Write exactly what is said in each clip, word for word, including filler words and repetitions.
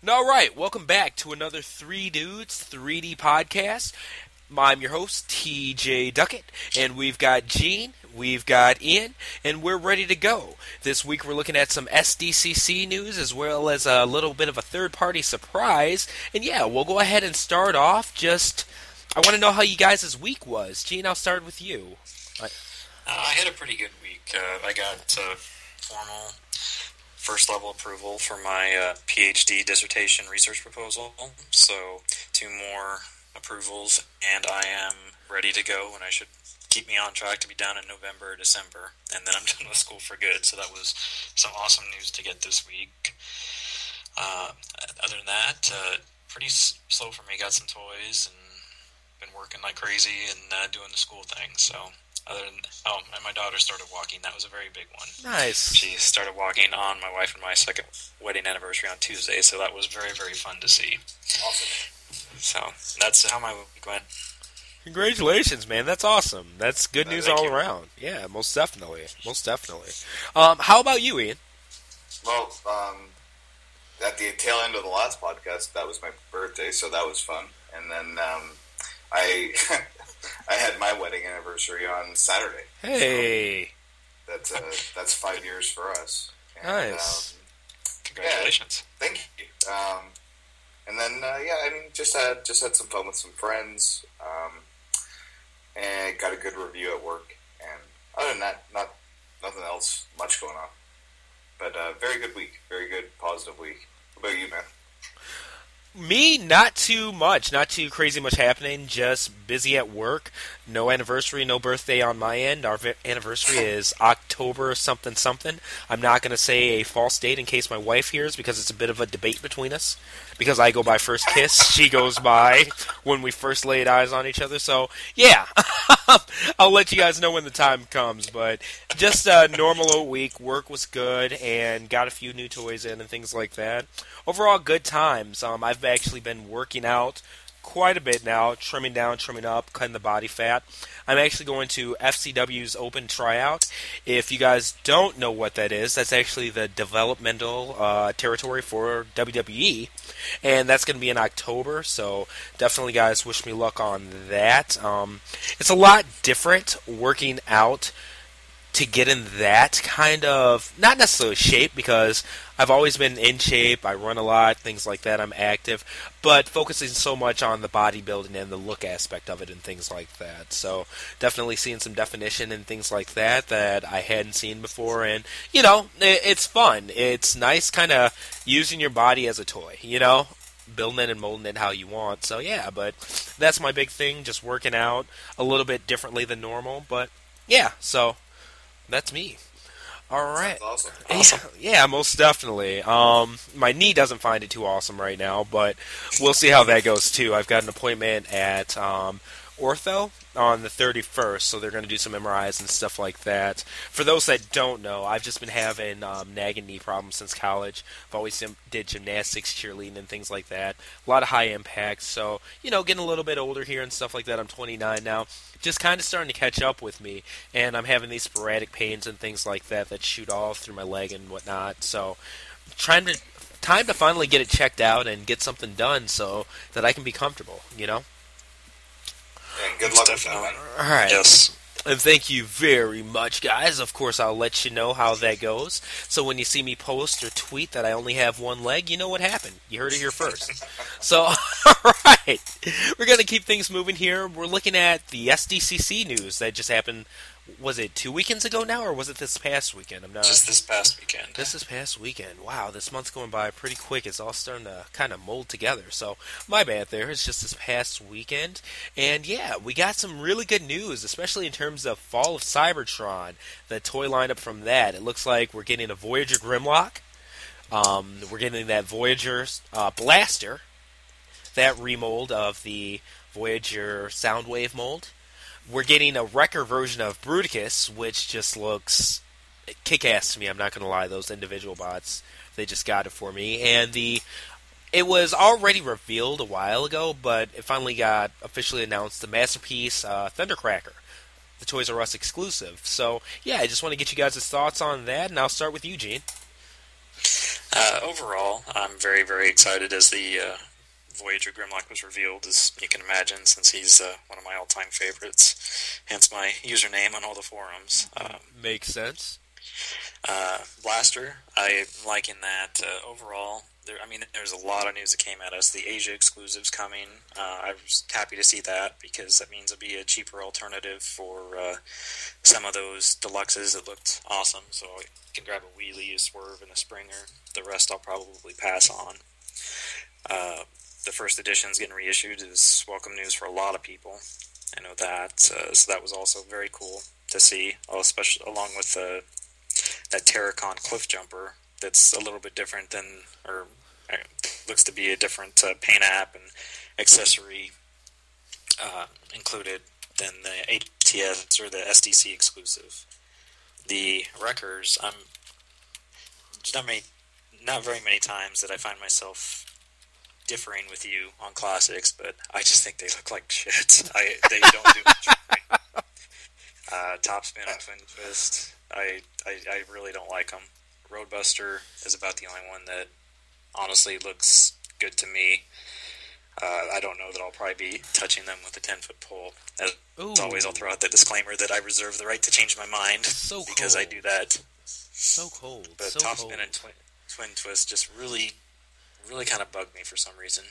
All right, welcome back to another Three Dudes three D podcast. I'm your host, T J Duckett, and we've got Gene, we've got Ian, and we're ready to go. This week we're looking at some S D C C news as well as a little bit of a third-party surprise. And yeah, we'll go ahead and start off. Just, I want to know how you guys' week was. Gene, I'll start with you. Uh, I had a pretty good week. Uh, I got uh, formal first level approval for my uh, PhD dissertation research proposal. So two more approvals, and I am ready to go, and I should keep me on track to be done in November or December, and then I'm done with school for good. So that was some awesome news to get this week. Uh, other than that, uh, pretty s- slow for me. Got some toys and been working like crazy and uh, doing the school thing. So other than oh, and my daughter started walking. That was a very big one. Nice. She started walking on my wife and my second wedding anniversary on Tuesday, so that was very, very fun to see. Awesome. So that's how my week went. Congratulations, man. That's awesome. That's good Uh, news thank all you. around. Yeah, most definitely. Most definitely. Um, how about you, Ian? Well, um, at the tail end of the last podcast, that was my birthday, so that was fun. And then um, I I had my wedding anniversary on Saturday. Hey. So that's uh, that's five years for us. And, Nice. Um, Congratulations. yeah, thank you. Um, and then uh, yeah, I mean, just had just had some fun with some friends, um, and got a good review at work. And other than that, not nothing else much going on. But uh, very good week, very good positive week. What about you, man? Me, not too much. Not too crazy much happening. Just busy at work. No anniversary, no birthday on my end. Our vi- anniversary is October something something. I'm not going to say a false date in case my wife hears because it's a bit of a debate between us. Because I go by first kiss, she goes by when we first laid eyes on each other. So, yeah. I'll let you guys know when the time comes. But just a normal old week. Work was good and got a few new toys in and things like that. Overall, good times. Um, I've actually been working out quite a bit now, trimming down, trimming up, cutting the body fat. I'm actually going to F C W's Open Tryout. If you guys don't know what that is, that's actually the developmental uh, territory for W W E, and that's going to be in October, so definitely, guys, wish me luck on that. Um, it's a lot different working out to get in that kind of, not necessarily shape, because I've always been in shape, I run a lot, things like that, I'm active, but focusing so much on the bodybuilding and the look aspect of it and things like that. So definitely seeing some definition and things like that that I hadn't seen before, and, you know, it, it's fun. It's nice kind of using your body as a toy, you know? Building it and molding it how you want. So yeah, but that's my big thing, just working out a little bit differently than normal, but yeah, so that's me. All right. Sounds awesome. Awesome. Yeah, most definitely. Um, my knee doesn't find it too awesome right now, but we'll see how that goes too. I've got an appointment at um, Ortho on the thirty-first, so they're going to do some M R Is and stuff like that. For those that don't know, I've just been having um, nagging knee problems since college. I've always sim- did gymnastics, cheerleading, and things like that. A lot of high impact, so, you know, getting a little bit older here and stuff like that. I'm twenty-nine now. Just kind of starting to catch up with me, and I'm having these sporadic pains and things like that that shoot off through my leg and whatnot. So, trying to time to finally get it checked out and get something done so that I can be comfortable, you know? And good luck with that, man. All right. Yes. And thank you very much, guys. Of course, I'll let you know how that goes. So when you see me post or tweet that I only have one leg, you know what happened. You heard it here first. So, all right. We're going to keep things moving here. We're looking at the S D C C news that just happened. Was it two weekends ago now, or was it this past weekend? I'm not. Just this past weekend. This is past weekend. Wow, this month's going by pretty quick. It's all starting to kind of mold together. So, my bad there. It's just this past weekend. And yeah, we got some really good news, especially in terms of Fall of Cybertron, the toy lineup from that. It looks like we're getting a Voyager Grimlock. Um, we're getting that Voyager uh, Blaster, that remold of the Voyager Soundwave mold. We're getting a Wrecker version of Bruticus, which just looks kick-ass to me. I'm not going to lie. Those individual bots, they just got it for me. And the it was already revealed a while ago, but it finally got officially announced, the Masterpiece uh, Thundercracker, the Toys R Us exclusive. So, yeah, I just want to get you guys' thoughts on that, and I'll start with you, Gene. Uh, overall, I'm very, very excited as the uh, Voyager Grimlock was revealed, as you can imagine, since he's uh, one of my all-time favorites. Hence my username on all the forums. Um, Makes sense. uh, Blaster, I liking that. Uh, overall, there, I mean, there's a lot of news that came at us. The Asia exclusive's coming. Uh, I was happy to see that because that means it'll be a cheaper alternative for uh, some of those deluxes that looked awesome. So I can grab a Wheelie, a Swerve, and a Springer. The rest I'll probably pass on. Uh, the first edition's getting reissued is welcome news for a lot of people. I know that. Uh, so that was also very cool to see, especially along with uh, that Terracon Cliff Jumper that's a little bit different than, or uh, looks to be a different uh, paint app and accessory uh, included than the A T S or the S D C exclusive. The Wreckers, I'm there's not many, not very many times that I find myself differing with you on classics, but I just think they look like shit. I they don't do much for me. Uh, Topspin and Twin Twist, I, I I really don't like them. Roadbuster is about the only one that honestly looks good to me. Uh, I don't know that I'll probably be touching them with a ten-foot pole. As Ooh. always, I'll throw out the disclaimer that I reserve the right to change my mind So because cold. I do that. So cold. But so Topspin cold. and twin, twin Twist just really, really kind of bugged me for some reason.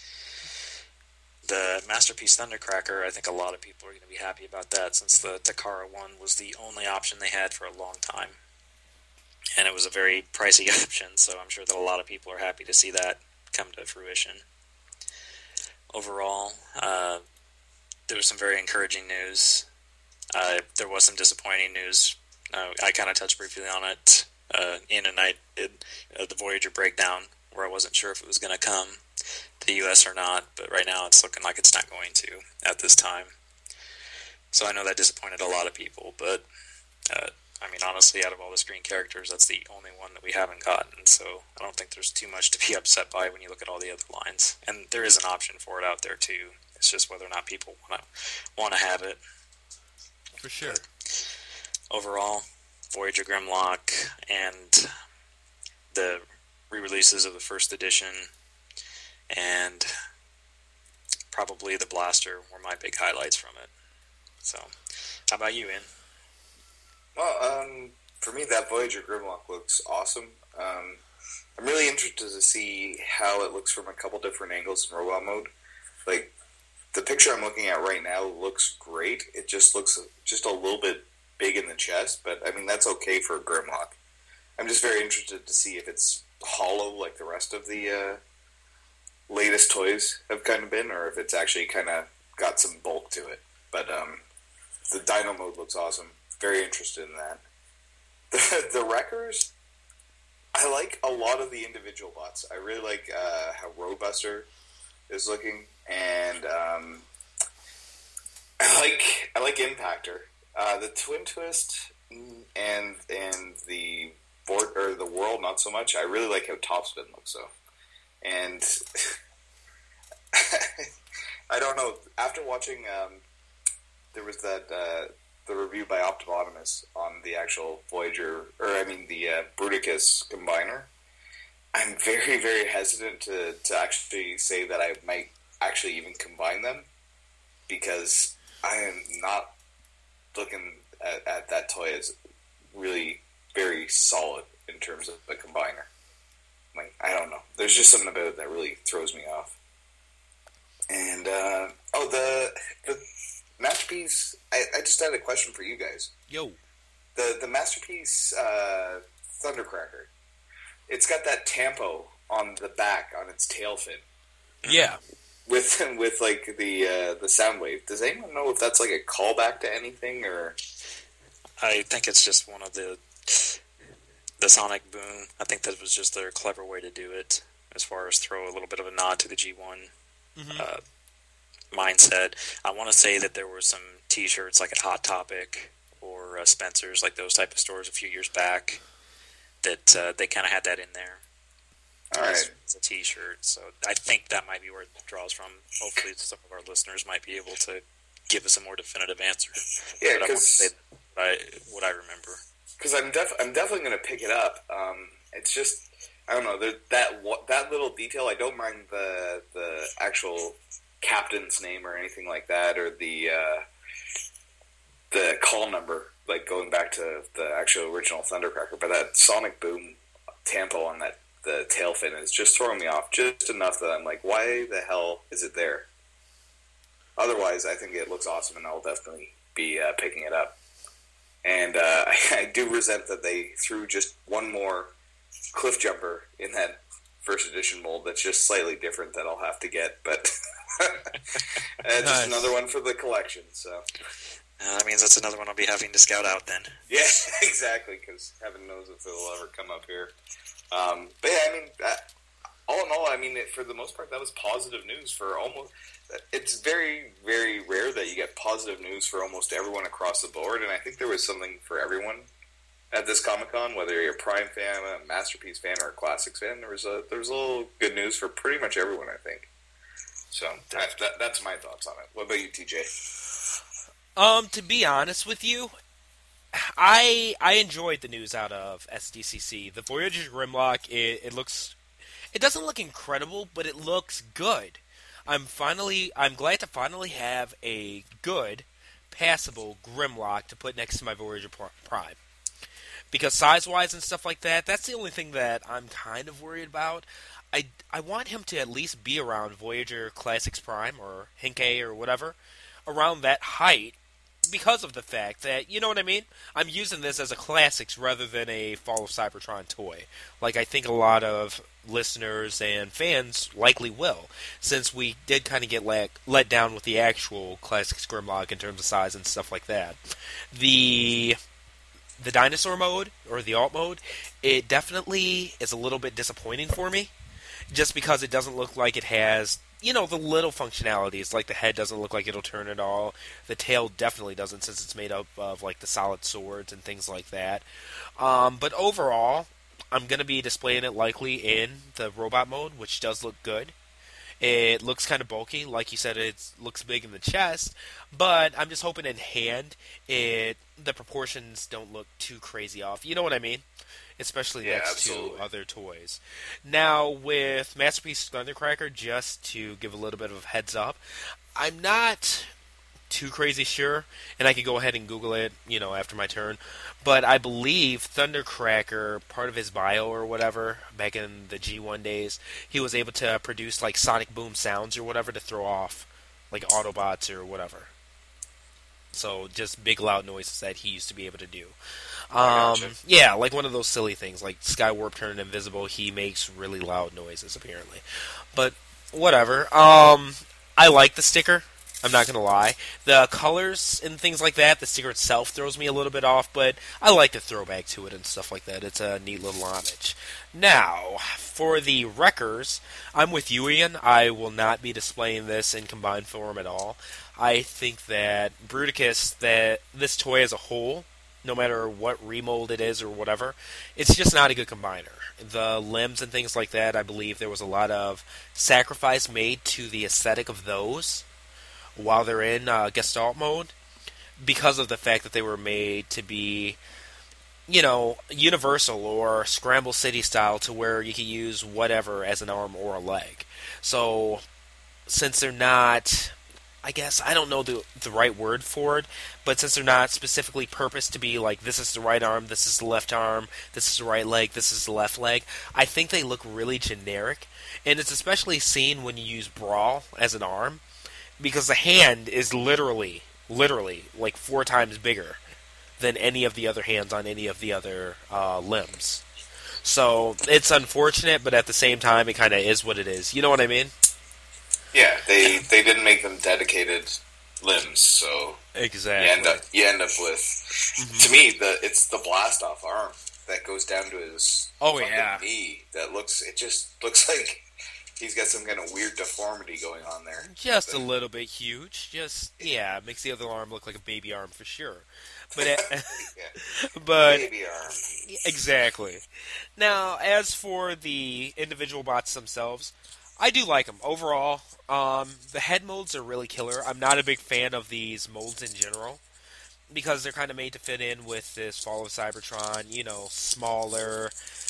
The Masterpiece Thundercracker, I think a lot of people are going to be happy about that since the Takara one was the only option they had for a long time. And it was a very pricey option, so I'm sure that a lot of people are happy to see that come to fruition. Overall, uh, there was some very encouraging news. Uh, there was some disappointing news. Uh, I kind of touched briefly on it uh, in and I did uh, the Voyager breakdown, where I wasn't sure if it was going to come to the U S or not, but right now it's looking like it's not going to at this time. So I know that disappointed a lot of people, but uh, I mean, honestly, out of all the screen characters, that's the only one that we haven't gotten, so I don't think there's too much to be upset by when you look at all the other lines. And there is an option for it out there, too. It's just whether or not people want to want to have it. For sure. But overall, Voyager Grimlock and the re-releases of the first edition and probably the Blaster were my big highlights from it. So, how about you, Ian? Well, um, for me, that Voyager Grimlock looks awesome. Um, I'm really interested to see how it looks from a couple different angles in robot mode. Like, the picture I'm looking at right now looks great. It just looks just a little bit big in the chest, but, I mean, that's okay for a Grimlock. I'm just very interested to see if it's hollow like the rest of the uh, latest toys have kind of been, or if it's actually kind of got some bulk to it. But um, the Dino mode looks awesome. Very interested in that. The, the Wreckers, I like a lot of the individual bots. I really like uh, how Roadbuster is looking, and um, I like I like Impactor. Uh, the Twin Twist and and the board or the World not so much. I really like how Topspin looks though, and I don't know. After watching, um, there was that. Uh, the review by Optimotimus on the actual Voyager, or I mean the uh, Bruticus combiner. I'm very, very hesitant to, to actually say that I might actually even combine them, because I am not looking at, at that toy as really very solid in terms of a combiner. Like, I don't know. There's just something about it that really throws me off. And, uh, oh, the... the Masterpiece, I, I just had a question for you guys. Yo. The the Masterpiece uh, Thundercracker, it's got that tampo on the back, on its tail fin. Yeah. With, with like, the uh, the sound wave. Does anyone know if that's, like, a callback to anything, or... I think it's just one of the... The Sonic Boom. I think that was just their clever way to do it, as far as throw a little bit of a nod to the G one. Mm-hmm. Uh, mindset. I want to say that there were some t-shirts like at Hot Topic or uh, Spencer's, like those type of stores a few years back, that uh, they kind of had that in there. All right. It's a t-shirt, so I think that might be where it draws from. Hopefully some of our listeners might be able to give us a more definitive answer. Yeah, because I want to say what I, what I remember. Because I'm, def- I'm definitely going to pick it up. Um, it's just... I don't know, there, that that little detail, I don't mind the the actual captain's name or anything like that, or the uh, the call number, like going back to the actual original Thundercracker, but that sonic boom tempo on that the tail fin is just throwing me off just enough that I'm like, why the hell is it there? Otherwise, I think it looks awesome, and I'll definitely be uh, picking it up. And uh, I, I do resent that they threw just one more cliff jumper in that first edition mold that's just slightly different that I'll have to get, but uh, just Nice. another one for the collection. So Uh, that means that's another one I'll be having to scout out then. yeah, exactly, because heaven knows if it'll ever come up here. Um, but yeah, I mean, uh, all in all, I mean, it, for the most part, that was positive news for almost. It's very, very rare that you get positive news for almost everyone across the board, and I think there was something for everyone at this Comic-Con, whether you're a Prime fan, a Masterpiece fan, or a Classics fan. There was a there was a little good news for pretty much everyone, I think. So that, that, that's my thoughts on it. What about you, T J? Um, to be honest with you, I I enjoyed the news out of S D C C. The Voyager Grimlock, it, it looks, it doesn't look incredible, but it looks good. I'm finally, I'm glad to finally have a good, passable Grimlock to put next to my Voyager Prime. Because size-wise and stuff like that, that's the only thing that I'm kind of worried about. I, I want him to at least be around Voyager Classics Prime, or Henkei, or whatever, around that height, because of the fact that, you know what I mean? I'm using this as a Classics rather than a Fall of Cybertron toy. Like, I think a lot of listeners and fans likely will, since we did kind of get let, let down with the actual Classics Grimlock in terms of size and stuff like that. The the dinosaur mode, or the alt mode, it definitely is a little bit disappointing for me, just because it doesn't look like it has, you know, the little functionalities, like the head doesn't look like it'll turn at all. The tail definitely doesn't, since it's made up of, like, the solid swords and things like that. Um, but overall, I'm going to be displaying it likely in the robot mode, which does look good. It looks kind of bulky. Like you said, it looks big in the chest. But I'm just hoping in hand, it the proportions don't look too crazy off. You know what I mean? Especially Yeah, next absolutely. to other toys. Now, with Masterpiece Thundercracker, just to give a little bit of a heads up, I'm not too crazy sure, and I could go ahead and Google it, you know, after my turn, but I believe Thundercracker, part of his bio or whatever, back in the G one days, he was able to produce, like, sonic boom sounds or whatever to throw off, like, Autobots or whatever. So, just big loud noises that he used to be able to do. Um, gotcha. yeah, like one of those silly things, like Skywarp turning invisible, he makes really loud noises, apparently. But, whatever. Um, I like the sticker. I'm not going to lie. The colors and things like that, the sticker itself throws me a little bit off, but I like the throwback to it and stuff like that. It's a neat little homage. Now, for the Wreckers, I'm with you, Ian. I will not be displaying this in combined form at all. I think that Bruticus, that this toy as a whole, no matter what remold it is or whatever, it's just not a good combiner. The limbs and things like that, I believe there was a lot of sacrifice made to the aesthetic of those while they're in uh, Gestalt mode, because of the fact that they were made to be, you know, universal or Scramble City style, to where you can use whatever as an arm or a leg. So, since they're not, I guess, I don't know the the right word for it, but since they're not specifically purposed to be like, this is the right arm, this is the left arm, this is the right leg, this is the left leg, I think they look really generic, and it's especially seen when you use Brawl as an arm, because the hand is literally, literally, like four times bigger than any of the other hands on any of the other uh, limbs. So, it's unfortunate, but at the same time, it kind of is what it is. You know what I mean? Yeah, they they didn't make them dedicated limbs, so Exactly. you end up you end up with, Mm-hmm. to me, the it's the blast off arm that goes down to his Oh, fucking yeah. knee. That looks it just looks like he's got some kind of weird deformity going on there. Just a little bit huge. Just, yeah, it makes the other arm look like a baby arm for sure. But, it, Yeah. but Baby arm. exactly. Now, as for the individual bots themselves, I do like them overall. Um, the head molds are really killer. I'm not a big fan of these molds in general, because they're kind of made to fit in with this Fall of Cybertron, you know, smaller,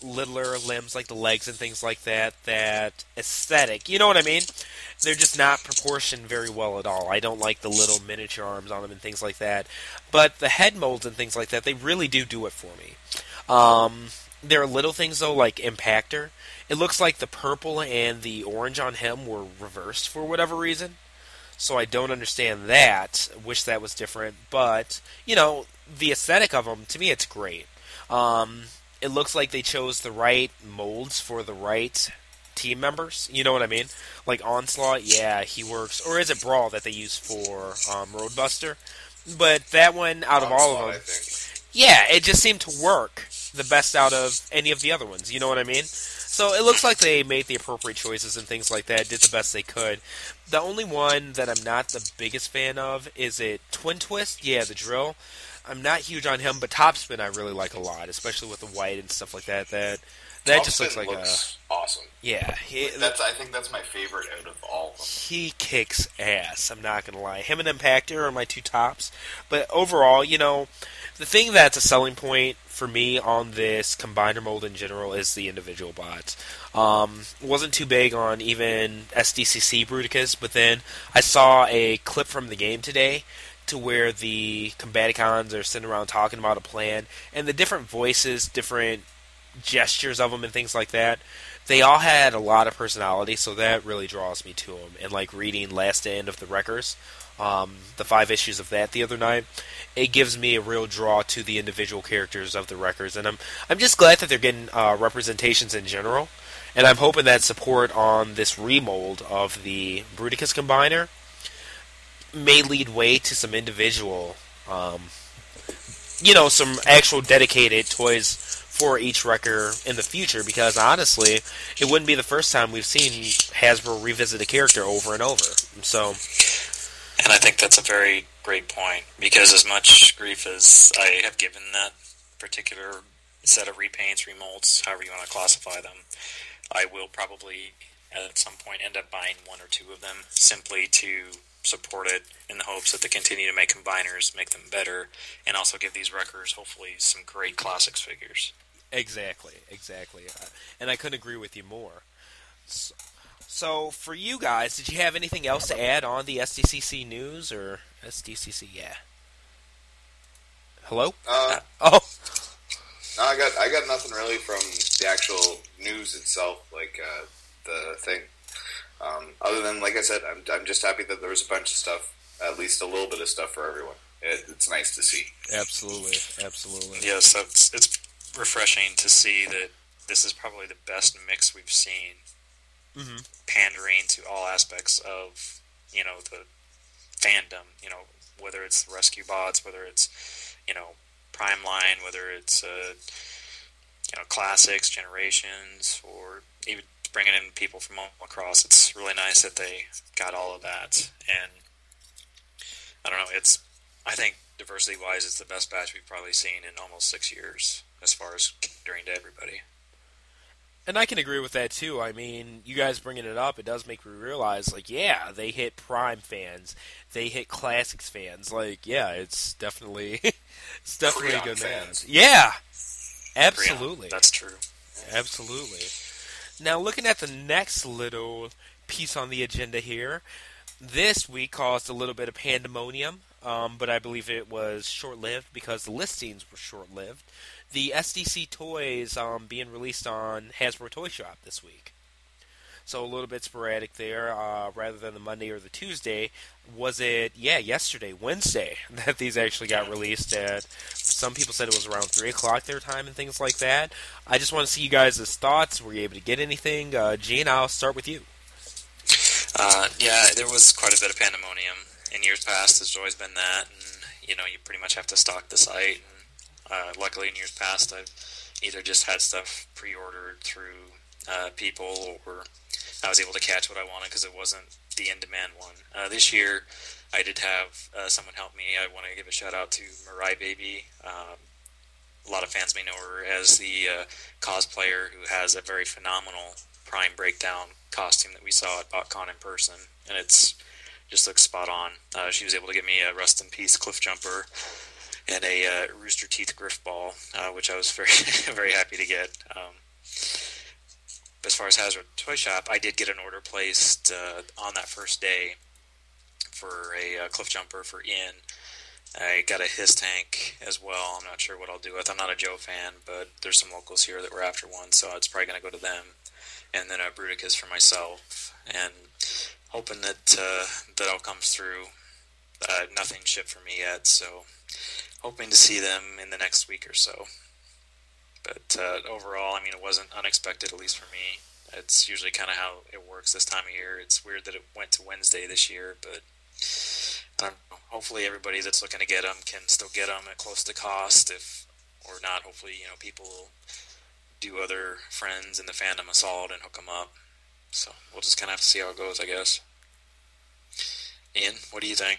littler limbs, like the legs and things like that, that aesthetic. You know what I mean? They're just not proportioned very well at all. I don't like the little miniature arms on them and things like that. But the head molds and things like that, they really do do it for me. Um, there are little things, though, like Impactor. It looks like the purple and the orange on him were reversed for whatever reason. So I don't understand that. Wish that was different. But, you know, the aesthetic of them, to me, it's great. Um, it looks like they chose the right molds for the right team members. You know what I mean? Like Onslaught, yeah, he works. Or is it Brawl that they use for um, Roadbuster? But that one, out of all of them, yeah, it just seemed to work the best out of any of the other ones. You know what I mean? So it looks like they made the appropriate choices and things like that, did the best they could. The only one that I'm not the biggest fan of is it Twin Twist? Yeah, the drill. I'm not huge on him, but Topspin I really like a lot, especially with the white and stuff like that. That that Topspin just looks like looks a awesome. Yeah, he, that's I think that's my favorite out of all of them. He kicks ass. I'm not gonna lie. Him and Impactor are my two tops. But overall, you know, the thing that's a selling point for me on this combiner mold in general is the individual bots. Um, wasn't too big on even S D C C Bruticus, but then I saw a clip from the game today to where the Combaticons are sitting around talking about a plan, and the different voices, different gestures of them and things like that, they all had a lot of personality, so that really draws me to them. And like reading Last End of the Wreckers, um, the five issues of that the other night, it gives me a real draw to the individual characters of the Wreckers, and I'm I'm just glad that they're getting uh, representations in general, and I'm hoping that support on this remold of the Bruticus Combiner may lead way to some individual, um, you know, some actual dedicated toys for each wrecker in the future, because honestly, it wouldn't be the first time we've seen Hasbro revisit a character over and over. So, and I think that's a very great point, because as much grief as I have given that particular set of repaints, remolds, however you want to classify them, I will probably at some point end up buying one or two of them simply to support it in the hopes that they continue to make combiners, make them better, and also give these wreckers hopefully some great classics figures. Exactly, exactly. Uh, and I couldn't agree with you more. So, so, for you guys, did you have anything else to add on the S D C C news, or S D C C, yeah. Hello? Uh, oh. No, I got I got nothing really from the actual news itself, like uh, the thing. Um, other than, like I said, I'm I'm just happy that there was a bunch of stuff, at least a little bit of stuff for everyone. It, it's nice to see. Absolutely, absolutely. Yes, that's, it's refreshing to see that this is probably the best mix we've seen, mm-hmm. pandering to all aspects of, you know, the fandom. You know, whether it's the rescue bots, whether it's, you know, Prime Line, whether it's uh, you know, classics, generations, or even bringing in people from all across. It's really nice that they got all of that, and I don't know, it's, I think diversity-wise, it's the best batch we've probably seen in almost six years as far as catering to everybody. And I can agree with that too. I mean, you guys bringing it up, it does make me realize, like, yeah, they hit Prime fans, they hit Classics fans. Like, yeah, it's definitely, it's definitely a good fans. Yeah, absolutely. Creon, that's true. Absolutely. Now, looking at the next little piece on the agenda here, this week caused a little bit of pandemonium, um, but I believe it was short-lived because the listings were short-lived. The S D C toys um, being released on Hasbro Toy Shop this week. So a little bit sporadic there, uh, rather than the Monday or the Tuesday. Was it, yeah, yesterday, Wednesday, that these actually got released at, some people said it was around three o'clock their time and things like that. I just want to see you guys' thoughts. Were you able to get anything? Uh, Gene, I'll start with you. Uh, yeah, there was quite a bit of pandemonium. In years past, there's always been that, and, you know, you pretty much have to stock the site. And, uh, luckily, in years past, I've either just had stuff pre-ordered through uh, people, or I was able to catch what I wanted because it wasn't the in-demand one. Uh, this year, I did have uh, someone help me. I want to give a shout-out to Mirai Baby. Um, a lot of fans may know her as the uh, cosplayer who has a very phenomenal Prime Breakdown costume that we saw at BotCon in person, and it's just looks spot on. Uh, she was able to get me a Rust in Peace Cliff Jumper and a uh, Rooster Teeth Griff Ball, uh, which I was very very happy to get. Um, as far as Hasbro Toy Shop, I did get an order placed uh, on that first day for a uh, Cliff Jumper for Ian. I got a Hiss Tank as well. I'm not sure what I'll do with. I'm not a Joe fan, but there's some locals here that were after one, so it's probably going to go to them. And then a Bruticus for myself, and hoping that uh, that all comes through. Uh, nothing shipped for me yet, so hoping to see them in the next week or so. But uh, overall, I mean, it wasn't unexpected, at least for me. It's usually kind of how it works this time of year. It's weird that it went to Wednesday this year, but I don't know. Hopefully everybody that's looking to get them can still get them at close to cost. If or not, hopefully, you know, people will do other friends in the fandom a solid and hook them up. So we'll just kind of have to see how it goes, I guess. Ian, what do you think?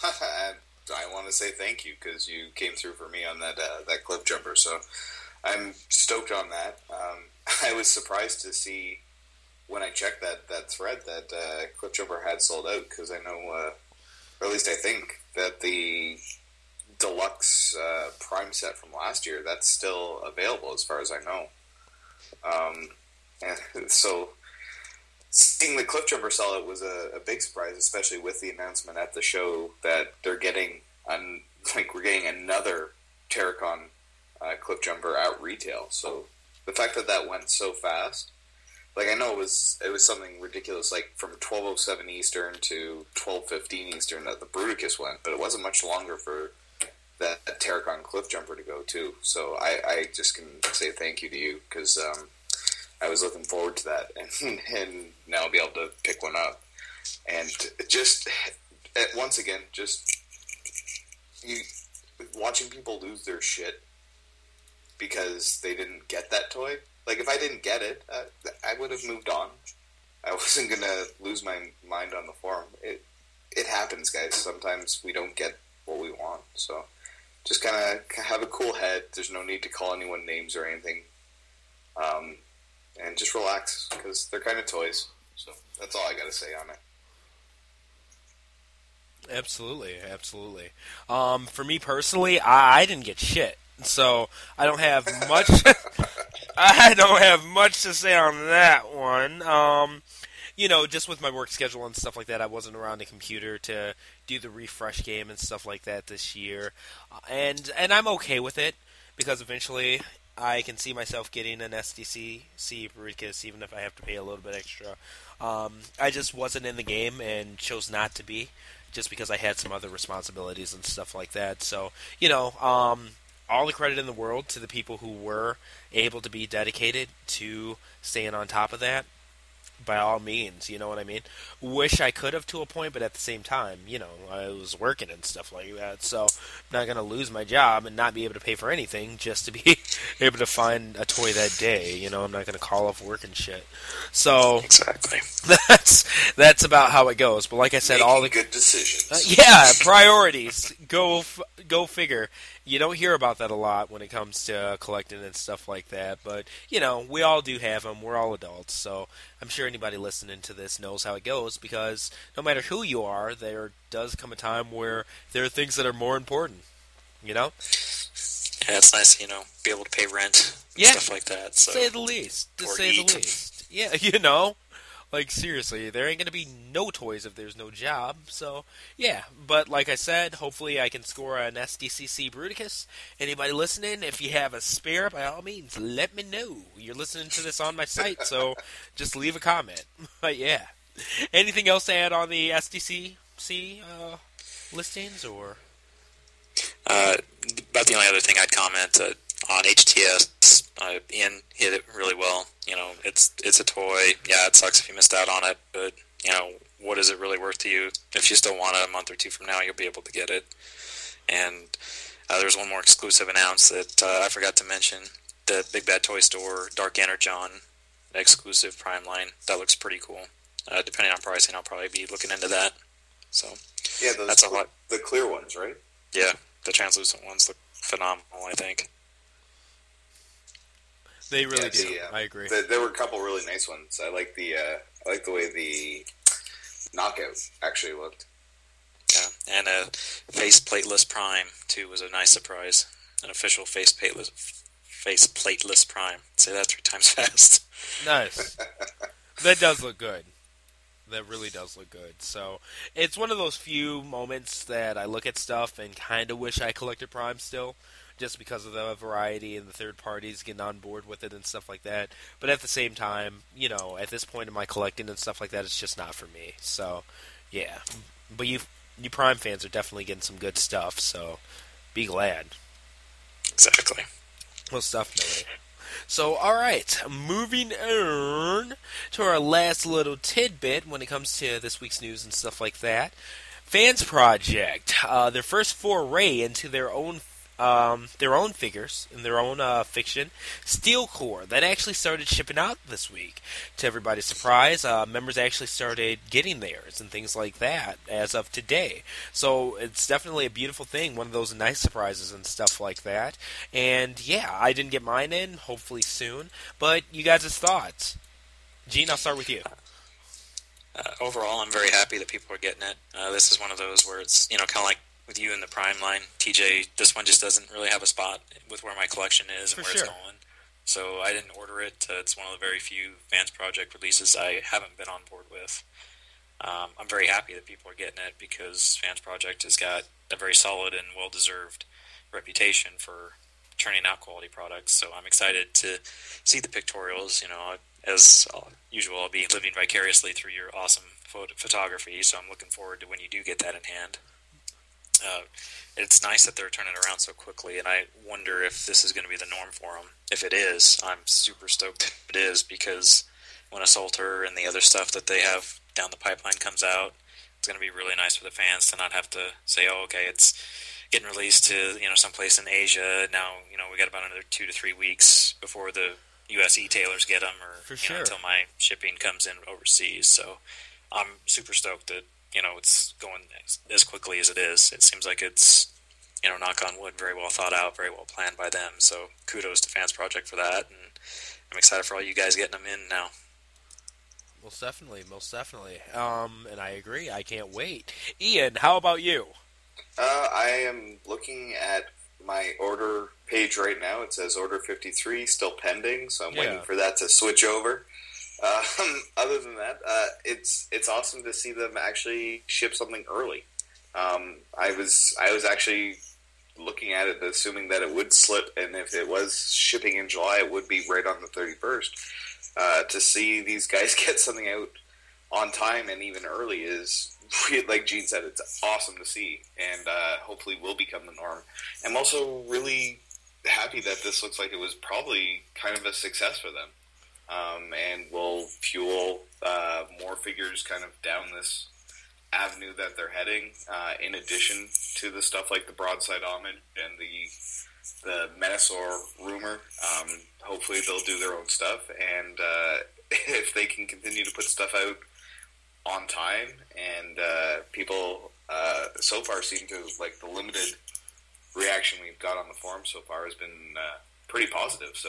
I want to say thank you because you came through for me on that uh, that Cliff Jumper. So I'm stoked on that. Um, I was surprised to see when I checked that, that thread that uh, Cliff Jumper had sold out because I know, uh, or at least I think, that the deluxe uh, Prime set from last year, that's still available as far as I know. Um, and so seeing the Cliff Jumper sell out was a, a big surprise, especially with the announcement at the show that they're getting, un, like we're getting another Terracon uh, Cliff Jumper at retail. So the fact that that went so fast, like I know it was it was something ridiculous, like from twelve oh seven Eastern to twelve fifteen Eastern that the Bruticus went, but it wasn't much longer for that, that Terracon Cliff Jumper to go too. So I, I just can say thank you to you because um, I was looking forward to that, and, and now I'll be able to pick one up. And just, once again, just you watching people lose their shit because they didn't get that toy. Like, if I didn't get it, uh, I would have moved on. I wasn't going to lose my mind on the forum. It it happens, guys. Sometimes we don't get what we want. So just kind of have a cool head. There's no need to call anyone names or anything. Um... And just relax, because they're kind of toys. So that's all I got to say on it. Absolutely, absolutely. Um, for me personally, I, I didn't get shit, so I don't have much. I don't have much to say on that one. Um, you know, just with my work schedule and stuff like that, I wasn't around the computer to do the refresh game and stuff like that this year, and and I'm okay with it because eventually I can see myself getting an S D C C Bruticus, even if I have to pay a little bit extra. Um, I just wasn't in the game and chose not to be, just because I had some other responsibilities and stuff like that. So, you know, um, all the credit in the world to the people who were able to be dedicated to staying on top of that. By all means, you know what I mean? Wish I could have to a point, but at the same time, you know, I was working and stuff like that, so I'm not going to lose my job and not be able to pay for anything just to be able to find a toy that day. You know, I'm not going to call off work and shit. So exactly, that's that's about how it goes. But like I said, Making all the good decisions. Uh, yeah, priorities. Go f- go figure. You don't hear about that a lot when it comes to collecting and stuff like that, but, you know, we all do have them. We're all adults, so I'm sure anybody listening to this knows how it goes, because no matter who you are, there does come a time where there are things that are more important, you know? Yeah, it's nice, you know, be able to pay rent and yeah, stuff like that. So. To say the least. To or say eat. the least. Yeah, you know? Like, seriously, there ain't going to be no toys if there's no job, so, yeah. But, like I said, hopefully I can score an S D C C Bruticus. Anybody listening, if you have a spare, by all means, let me know. You're listening to this on my site, so just leave a comment. But, yeah. Anything else to add on the S D C C uh, listings, or? Uh, about the only other thing I'd comment uh, on H T S, uh, Ian hit it really well. You know, it's it's a toy. Yeah, it sucks if you missed out on it, but, you know, what is it really worth to you? If you still want it a month or two from now, you'll be able to get it. And uh, there's one more exclusive announced that uh, I forgot to mention. The Big Bad Toy Store Dark Energon exclusive Prime line. That looks pretty cool. Uh, depending on pricing, I'll probably be looking into that. So yeah, those that's a lot. The clear ones, right? Yeah, the translucent ones look phenomenal, I think. They really yeah, do. The, uh, I agree. The, there were a couple really nice ones. I like the uh, I like the way the knockout actually looked. Yeah, and a face plateless Prime too was a nice surprise. An official face plateless face plateless Prime. Say that three times fast. Nice. That does look good. That really does look good. So, it's one of those few moments that I look at stuff and kind of wish I collected Prime still, just because of the variety and the third parties getting on board with it and stuff like that. But at the same time, you know, at this point in my collecting and stuff like that, it's just not for me. So, yeah. But you, you Prime fans are definitely getting some good stuff, so be glad. Exactly. Most definitely. So, alright, moving on to our last little tidbit when it comes to this week's news and stuff like that. Fans Project, uh, their first foray into their own um, their own figures and their own uh, fiction, Steel Core, that actually started shipping out this week. To everybody's surprise, uh, members actually started getting theirs and things like that as of today. So it's definitely a beautiful thing, one of those nice surprises and stuff like that. And yeah, I didn't get mine in, hopefully soon. But you guys' thoughts? Gene, I'll start with you. Uh, overall, I'm very happy that people are getting it. Uh, this is one of those where it's, you know, kind of like with you in the Prime line, T J, this one just doesn't really have a spot with where my collection is and For where sure. it's going. So I didn't order it. Uh, it's one of the very few Fans Project releases I haven't been on board with. Um, I'm very happy that people are getting it because Fans Project has got a very solid and well-deserved reputation for churning out quality products. So I'm excited to see the pictorials. You know, as usual, I'll be living vicariously through your awesome photo- photography. So I'm looking forward to when you do get that in hand. Uh, it's nice that they're turning around so quickly, and I wonder if this is going to be the norm for them. If it is, I'm super stoked if it is, because when Assaulter and the other stuff that they have down the pipeline comes out, it's going to be really nice for the fans to not have to say, oh, okay, it's getting released to, you know, someplace in Asia. Now, you know, we got about another two to three weeks before the U S e-tailers get them, or For you sure. know, until my shipping comes in overseas. So I'm super stoked that, you know, it's going as, as quickly as it is. It seems like it's, you know, knock on wood, very well thought out, very well planned by them. So kudos to Fans Project for that, and I'm excited for all you guys getting them in now. Most definitely, most definitely. Um, and I agree. I can't wait. Ian, how about you? Uh, I am looking at my order page right now. It says order fifty-three, still pending, so I'm Yeah. waiting for that to switch over. Um, other than that, uh, it's it's awesome to see them actually ship something early. Um, I was I was actually looking at it, assuming that it would slip, and if it was shipping in July, it would be right on the thirty-first. Uh, to see these guys get something out on time and even early is, like Gene said, it's awesome to see, and uh, hopefully will become the norm. I'm also really happy that this looks like it was probably kind of a success for them. Um, and will fuel uh, more figures kind of down this avenue that they're heading, uh, in addition to the stuff like the Broadside Homage and the the Menasor rumor. Um, hopefully they'll do their own stuff, and uh, if they can continue to put stuff out on time, and uh, people uh, so far seem to, like, the limited reaction we've got on the forum so far has been uh, pretty positive, so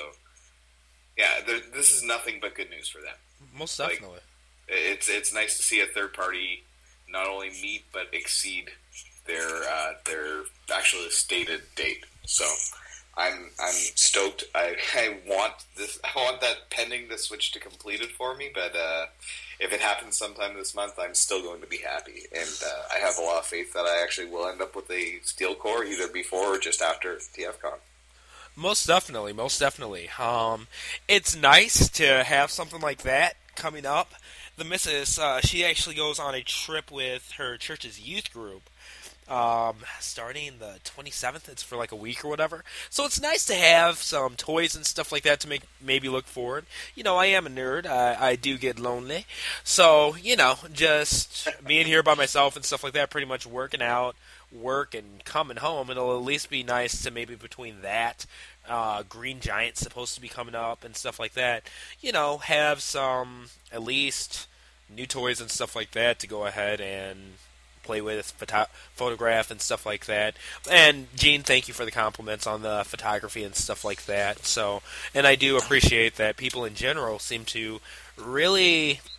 yeah, there, this is nothing but good news for them. Most Like, definitely. It's it's nice to see a third party not only meet but exceed their uh, their actually stated date. So I'm I'm stoked. I, I want this. I want that pending the switch to completed for me. But uh, if it happens sometime this month, I'm still going to be happy. And uh, I have a lot of faith that I actually will end up with a Steel Core either before or just after TFCon. Most definitely, most definitely. Um, it's nice to have something like that coming up. The missus, uh, she actually goes on a trip with her church's youth group, um, starting the twenty-seventh. It's for like a week or whatever. So it's nice to have some toys and stuff like that to make maybe look forward. You know, I am a nerd. I, I do get lonely. So, you know, just being here by myself and stuff like that, pretty much working out, work, and coming home, it'll at least be nice to maybe between that, uh, Green Giant's supposed to be coming up and stuff like that, you know, have some, at least, new toys and stuff like that to go ahead and play with, photo- photograph and stuff like that. And Gene, thank you for the compliments on the photography and stuff like that. So, and I do appreciate that people in general seem to really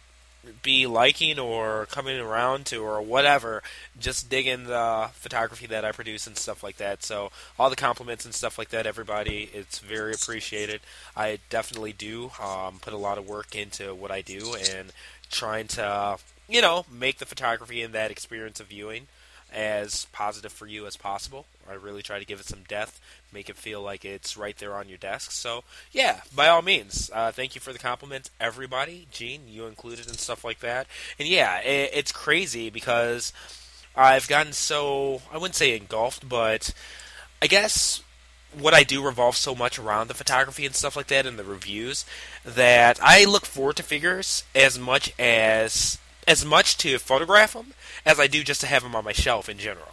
be liking or coming around to or whatever, just digging the photography that I produce and stuff like that. So all the compliments and stuff like that, everybody, it's very appreciated. I definitely do um, put a lot of work into what I do and trying to, you know, make the photography and that experience of viewing as positive for you as possible. I really try to give it some depth, make it feel like it's right there on your desk. So, yeah, by all means, uh, thank you for the compliments, everybody. Gene, you included and stuff like that. And yeah, it, it's crazy because I've gotten so, I wouldn't say engulfed, but I guess what I do revolves so much around the photography and stuff like that and the reviews that I look forward to figures as much as as much to photograph them as I do just to have them on my shelf in general.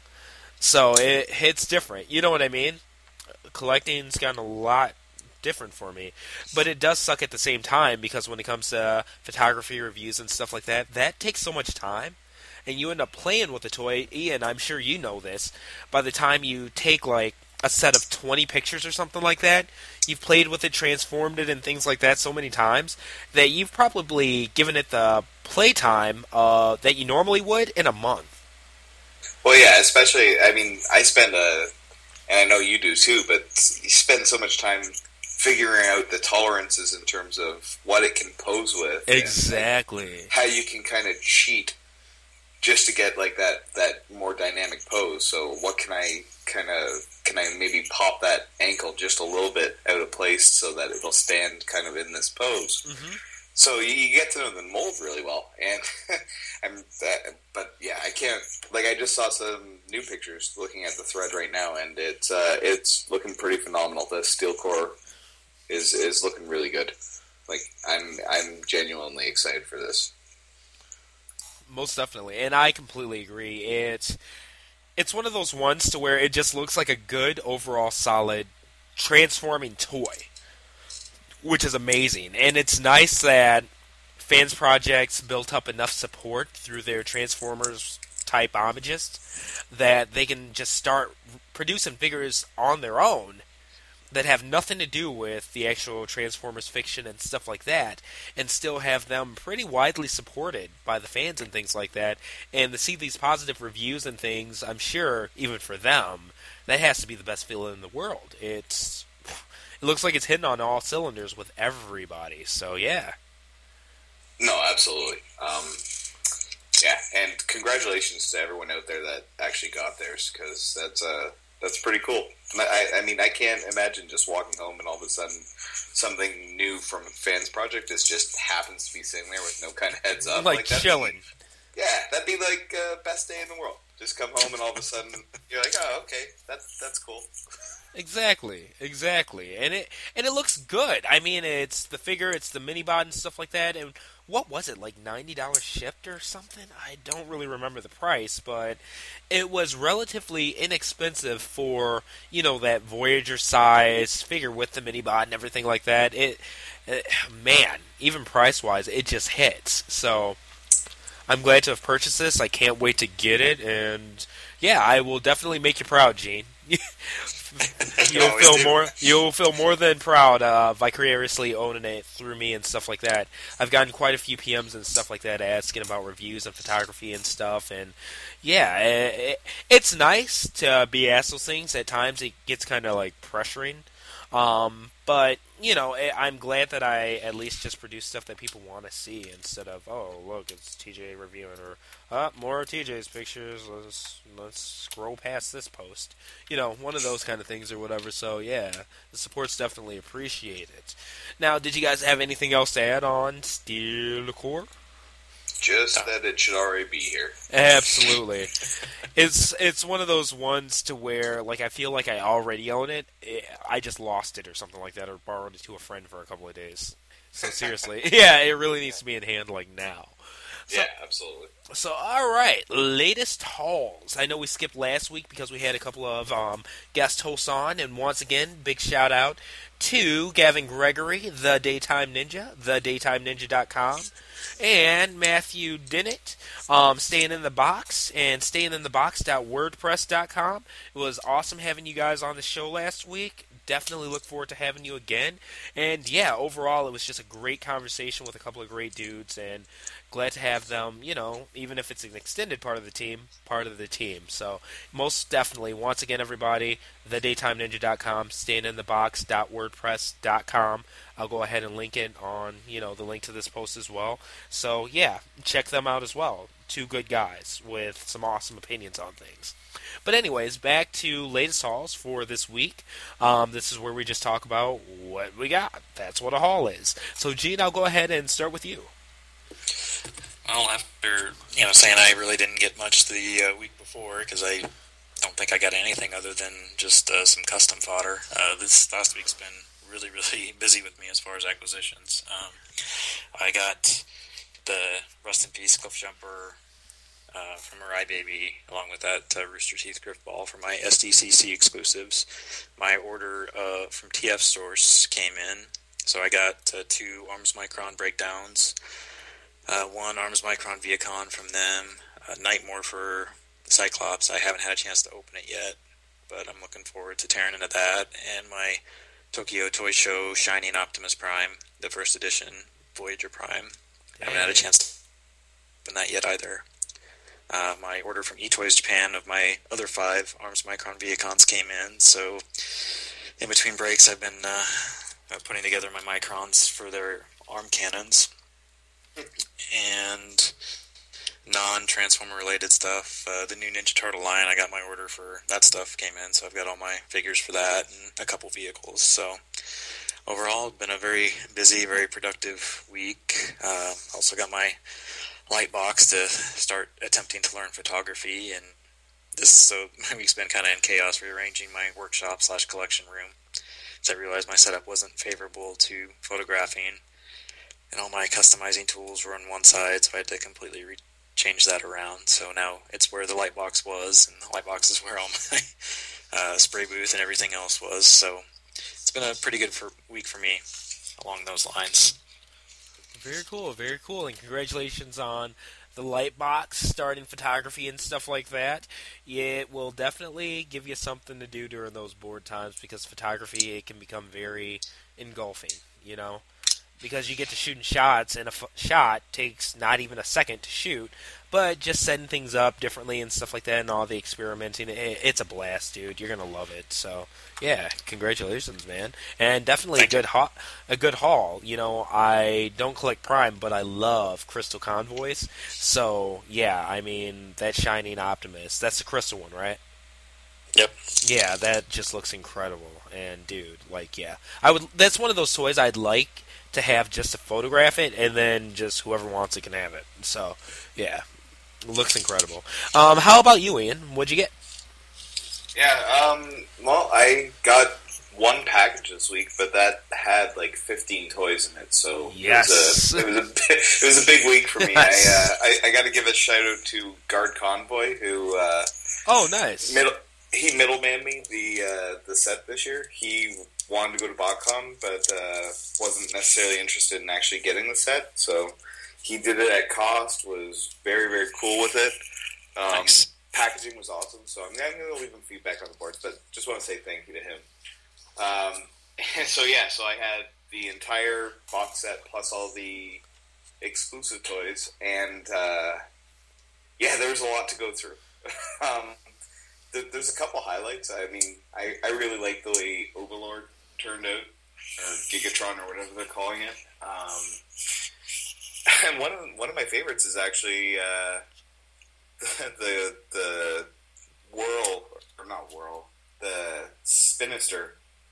So it hits different. You know what I mean? Collecting's gotten a lot different for me. But it does suck at the same time because when it comes to photography reviews and stuff like that, that takes so much time. And you end up playing with the toy. Ian, I'm sure you know this. By the time you take like a set of twenty pictures or something like that, you've played with it, transformed it, and things like that so many times that you've probably given it the playtime uh, that you normally would in a month. Well, yeah, especially, I mean, I spend a, and I know you do too, but you spend so much time figuring out the tolerances in terms of what it can pose with. Exactly. How you can kind of cheat just to get like that, that more dynamic pose. So what can I kind of, can I maybe pop that ankle just a little bit out of place so that it'll stand kind of in this pose? Mm-hmm. So you, you get to know the mold really well, and I'm that, but yeah, I can't. Like I just saw some new pictures looking at the thread right now, and it's uh, it's looking pretty phenomenal. The steel core is is looking really good. Like I'm I'm genuinely excited for this. Most definitely, and I completely agree. It's it's one of those ones to where it just looks like a good overall solid transforming toy, which is amazing. And it's nice that Fans Projects built up enough support through their Transformers type homages that they can just start producing figures on their own that have nothing to do with the actual Transformers fiction and stuff like that, and still have them pretty widely supported by the fans and things like that. And to see these positive reviews and things, I'm sure, even for them, that has to be the best feeling in the world. It's It looks like it's hitting on all cylinders with everybody. So, yeah. No, absolutely. Um, yeah, and congratulations to everyone out there that actually got theirs, because that's uh, that's pretty cool. I, I mean, I can't imagine just walking home and all of a sudden something new from Fans Project is just happens to be sitting there with no kind of heads up. Like, like chilling. Be, yeah, that'd be like uh, best day in the world. Just come home and all of a sudden you're like, oh, okay, that's that's cool. Exactly, exactly, and it and it looks good. I mean, it's the figure, it's the mini bot and stuff like that. And what was it, like ninety dollars shipped or something? I don't really remember the price, but it was relatively inexpensive for, you know, that Voyager size figure with the mini bot and everything like that. It, it man, even price wise, it just hits. So I'm glad to have purchased this. I can't wait to get it, and yeah, I will definitely make you proud, Gene. You'll feel do. more. You'll feel more than proud uh, vicariously owning it through me and stuff like that. I've gotten quite a few P Ms and stuff like that asking about reviews and photography and stuff, and yeah, it, it's nice to be asked those things. At times, it gets kind of like pressuring, um, but you know, I'm glad that I at least just produce stuff that people want to see instead of, oh, look, it's T J reviewing, or uh, more T J's pictures. Let's let's scroll past this post. You know, one of those kind of things or whatever. So yeah, the support's definitely appreciated. Now, did you guys have anything else to add on Steel Core? Just that it should already be here. Absolutely. It's it's one of those ones to where, like, I feel like I already own it. it. I just lost it or something like that, or borrowed it to a friend for a couple of days. So seriously, yeah, it really needs to be in hand, like, now. So, yeah, absolutely. So, all right, latest hauls. I know we skipped last week because we had a couple of um, guest hosts on, and once again, big shout out to Gavin Gregory, the Daytime Ninja, the daytime ninja dot com, and Matthew Dennett, um, Staying in the Box, and staying in the box dot wordpress dot com. It was awesome having you guys on the show last week. definitely look forward to having you again. And yeah, overall, it was just a great conversation with a couple of great dudes, and glad to have them, you know, even if it's an extended part of the team, part of the team. So most definitely, once again, everybody, the daytime ninja dot com, staying in the box dot wordpress dot com. I'll go ahead and link it on, you know, the link to this post as well. So yeah, check them out as well. Two good guys with some awesome opinions on things. But anyways, back to latest hauls for this week. Um, this is where we just talk about what we got. That's what a haul is. So Gene, I'll go ahead and start with you. Well, after, you know, saying I really didn't get much the uh, week before, because I don't think I got anything other than just uh, some custom fodder. Uh, this last week's been really, really busy with me as far as acquisitions. Um, I got the Rust in Peace Cliff Jumper uh, from Mirai Baby, along with that uh, Rooster Teeth Griff Ball for my S D C C exclusives. My order uh, from T F Source came in, so I got uh, two Arms Micron breakdowns, uh, one Arms Micron Viacon from them, uh, Nightmare for Cyclops. I haven't had a chance to open it yet, but I'm looking forward to tearing into that, and my Tokyo Toy Show Shining Optimus Prime, the first edition Voyager Prime. I haven't had a chance to open that yet either. Uh, my order from eToys Japan of my other five Arms Micron Viacons came in, so in between breaks I've been uh, putting together my Microns for their arm cannons. And non-Transformer related stuff, uh, the new Ninja Turtle line, I got my order for that stuff came in, so I've got all my figures for that and a couple vehicles. So overall, it's been a very busy, very productive week. Uh, also got my light box to start attempting to learn photography, and this so my week's been kind of in chaos, rearranging my workshop slash collection room. So I realized my setup wasn't favorable to photographing, and all my customizing tools were on one side, so I had to completely re- change that around. So now it's where the light box was, and the light box is where all my uh, spray booth and everything else was. So it's been a pretty good for, week for me along those lines. Very cool, very cool, and congratulations on the light box, starting photography and stuff like that. It will definitely give you something to do during those bored times, because photography, it can become very engulfing, you know? Because you get to shooting shots, and a f- shot takes not even a second to shoot, but just setting things up differently and stuff like that, and all the experimenting, it, it's a blast, dude. You're gonna love it. So, yeah, congratulations, man, and definitely a good ha- a good haul. You know, I don't collect Prime, but I love Crystal Convoys. So, yeah, I mean that Shining Optimus, that's the Crystal one, right? Yep. Yeah, that just looks incredible, and dude, like, yeah, I would. That's one of those toys I'd like to have just to photograph it, and then just whoever wants it can have it. So, yeah, it looks incredible. Um, how about you, Ian? What'd you get? Yeah, um, well, I got one package this week, but that had like fifteen toys in it, so yes. it was a, it was a, it was a big week for me. Yes. I, uh, I, I got to give a shout out to Guard Convoy, who uh, oh, nice. Middle, he middleman me the uh, the set this year. He wanted to go to BotCon, but uh, wasn't necessarily interested in actually getting the set, so he did it at cost, was very, very cool with it. Um, Thanks. Packaging was awesome, so I'm, I'm going to leave him feedback on the boards, but just want to say thank you to him. Um, and so, yeah, so I had the entire box set plus all the exclusive toys, and uh, yeah, there was a lot to go through. um, th- there's a couple highlights. I mean, I, I really like the way Overlord turned out, or Gigatron, or whatever they're calling it. Um, and one of one of my favorites is actually uh, the the Whirl, or not Whirl, the Spinister,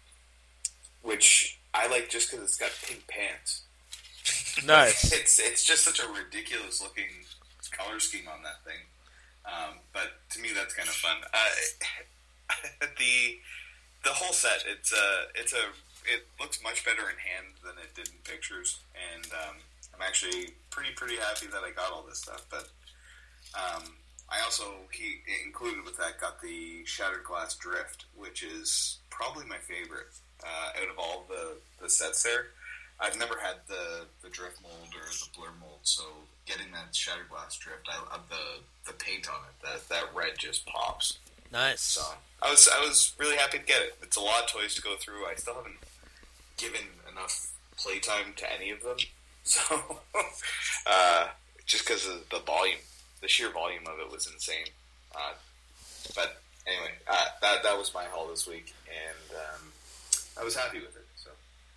which I like just because it's got pink pants. Nice. it's it's just such a ridiculous looking color scheme on that thing. Um, but to me, that's kind of fun. Uh, the The whole set, it's a, it's a, it looks much better in hand than it did in pictures, and um, I'm actually pretty, pretty happy that I got all this stuff. But um, I also, he included with that, got the Shattered Glass Drift, which is probably my favorite uh, out of all the, the sets there. I've never had the, the Drift mold or the Blur mold, so getting that Shattered Glass Drift, I love the, the paint on it. That that red just pops. Nice. So I was I was really happy to get it. It's a lot of toys to go through. I still haven't given enough playtime to any of them, so uh, just because of the volume, the sheer volume of it was insane. Uh, but anyway, uh, that that was my haul this week, and um, I was happy with it. So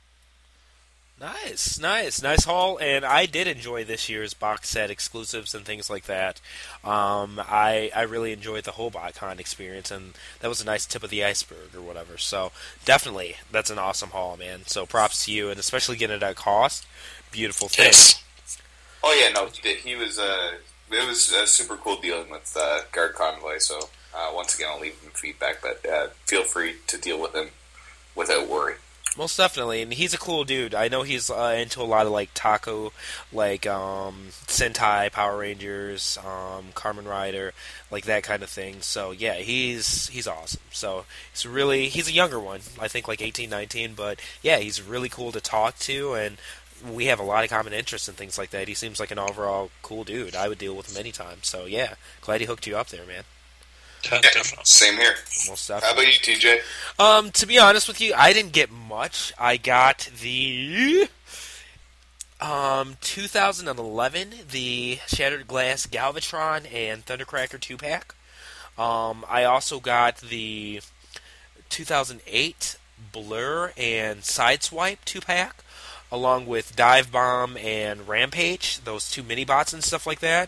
Nice, nice, nice haul, and I did enjoy this year's box set exclusives and things like that. Um, I I really enjoyed the whole BotCon experience, and that was a nice tip of the iceberg or whatever. So definitely, that's an awesome haul, man. So props to you, and especially getting it at cost. Beautiful thing. Yes. oh yeah, no, he did. He was uh, it was uh, super cool dealing with uh, Guard Convoy. So uh, once again, I'll leave him feedback, but uh, feel free to deal with him without worry. Most definitely, and he's a cool dude. I know he's uh, into a lot of like Taco, like um, Sentai, Power Rangers, um, Kamen Rider, like that kind of thing. So yeah, he's he's awesome. So he's really he's a younger one, I think like eighteen, nineteen, but yeah, he's really cool to talk to, and we have a lot of common interests and things like that. He seems like an overall cool dude. I would deal with him anytime. So yeah, glad he hooked you up there, man. Yeah, Yeah, definitely. same here. Most How definitely. about you, T J? Um, to be honest with you, I didn't get much. I got the um two thousand eleven, the Shattered Glass Galvatron and Thundercracker two pack. Um, I also got the two thousand eight Blur and Sideswipe two pack, along with Dive Bomb and Rampage, those two mini bots and stuff like that.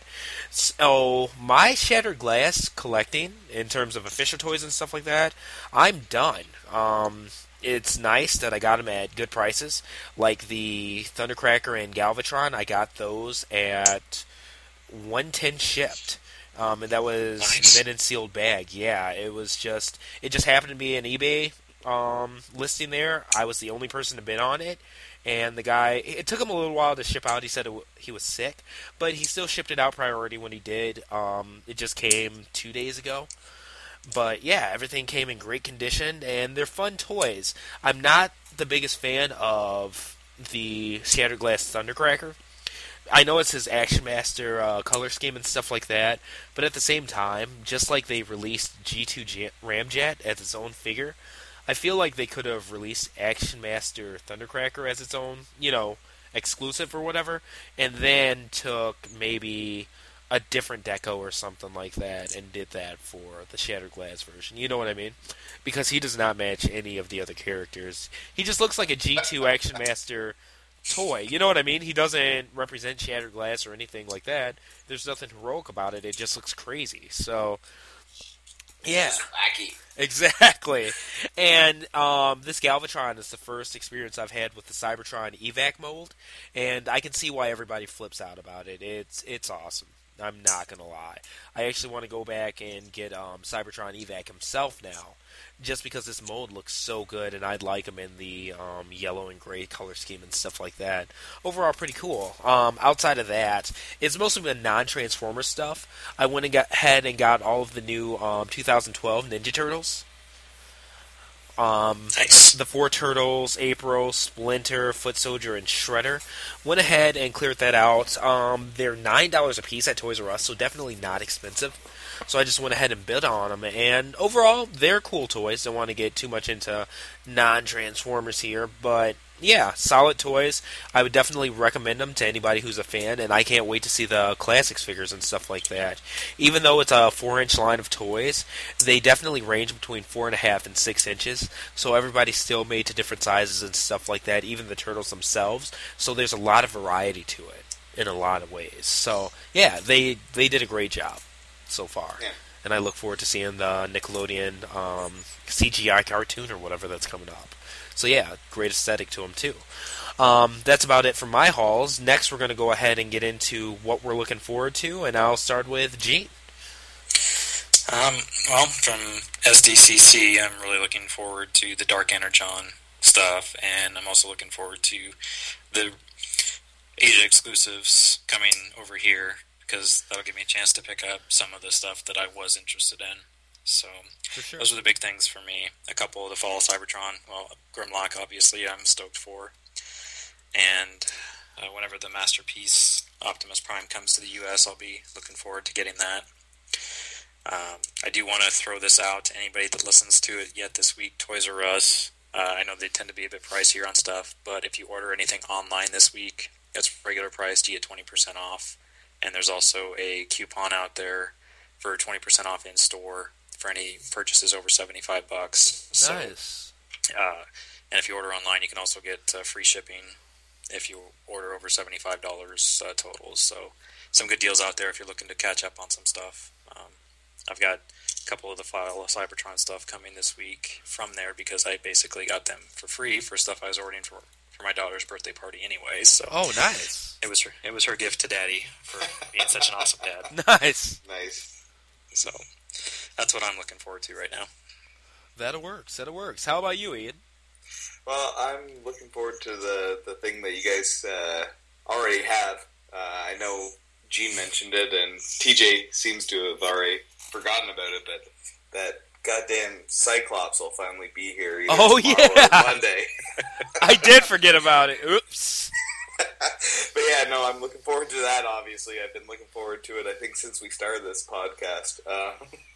So my Shattered Glass collecting, in terms of official toys and stuff like that, I'm done. Um, it's nice that I got them at good prices, like the Thundercracker and Galvatron. I got those at one ten shipped. Um, and that was Nice. mint and sealed bag. Yeah, it was just it just happened to be an eBay um, listing there. I was the only person to bid on it. And the guy, it took him a little while to ship out. He said it w- he was sick, but he still shipped it out priority when he did. Um, it just came two days ago. But yeah, everything came in great condition, and they're fun toys. I'm not the biggest fan of the Shattered Glass Thundercracker. I know it's his Action Master uh, color scheme and stuff like that, but at the same time, just like they released G two J- Ramjet as its own figure, I feel like they could have released Action Master Thundercracker as its own, you know, exclusive or whatever, and then took maybe a different deco or something like that and did that for the Shattered Glass version. You know what I mean? Because he does not match any of the other characters. He just looks like a G two Action Master toy. You know what I mean? He doesn't represent Shattered Glass or anything like that. There's nothing heroic about it. It just looks crazy. So, yeah. It's wacky. Exactly. And um, this Galvatron is the first experience I've had with the Cybertron evac mold, and I can see why everybody flips out about it. It's it's awesome. I'm not going to lie. I actually want to go back and get um, Cybertron evac himself now, just because this mold looks so good, and I'd like him in the um, yellow and gray color scheme and stuff like that. Overall, pretty cool. Um, outside of that, it's mostly been non-Transformer stuff. I went and got ahead and got all of the new um, two thousand twelve Ninja Turtles. Um, Nice. the four Turtles, April, Splinter, Foot Soldier, and Shredder. Went ahead and cleared that out. Um, they're nine dollars a piece at Toys R Us, so definitely not expensive. So I just went ahead and bid on them, and overall, they're cool toys. Don't want to get too much into non-Transformers here, but yeah, solid toys. I would definitely recommend them to anybody who's a fan, and I can't wait to see the classics figures and stuff like that. Even though it's a four-inch line of toys, they definitely range between four and a half and six inches. So everybody's still made to different sizes and stuff like that. Even the turtles themselves. So there's a lot of variety to it in a lot of ways. So yeah, they they did a great job so far. Yeah. And I look forward to seeing the Nickelodeon um, C G I cartoon or whatever that's coming up. So yeah, great aesthetic to them too. Um, that's about it for my hauls. Next, we're going to go ahead and get into what we're looking forward to, and I'll start with Gene. Um, well, from S D C C, I'm really looking forward to the Dark Energon stuff, and I'm also looking forward to the Asia exclusives coming over here, because that'll give me a chance to pick up some of the stuff that I was interested in. So For sure. those are the big things for me. A couple of the Fall of Cybertron. Well, Grimlock, obviously, I'm stoked for. And uh, whenever the Masterpiece Optimus Prime comes to the U S, I'll be looking forward to getting that. Um, I do want to throw this out to anybody that listens to it yet this week. Toys R Us. Uh, I know they tend to be a bit pricier on stuff, but if you order anything online this week, it's regular price. You get twenty percent off. And there's also a coupon out there for twenty percent off in store for any purchases over seventy-five bucks. Nice. So, uh, and if you order online, you can also get uh, free shipping if you order over seventy-five dollars uh, totals. So some good deals out there if you're looking to catch up on some stuff. Um, I've got a couple of the File of Cybertron stuff coming this week from there because I basically got them for free for stuff I was ordering for, for my daughter's birthday party anyway. So oh, nice. It was her. It was her gift to Daddy for being such an awesome dad. Nice. Nice. So that's what I'm looking forward to right now. That'll work. That'll work. How about you, Ian? Well, I'm looking forward to the, the thing that you guys uh, already have. Uh, I know Gene mentioned it, and T J seems to have already forgotten about it, but that goddamn Cyclops will finally be here either oh, tomorrow yeah. or Monday. I did forget about it. Oops. But yeah, no, I'm looking forward to that, obviously. I've been looking forward to it, I think, since we started this podcast. Uh,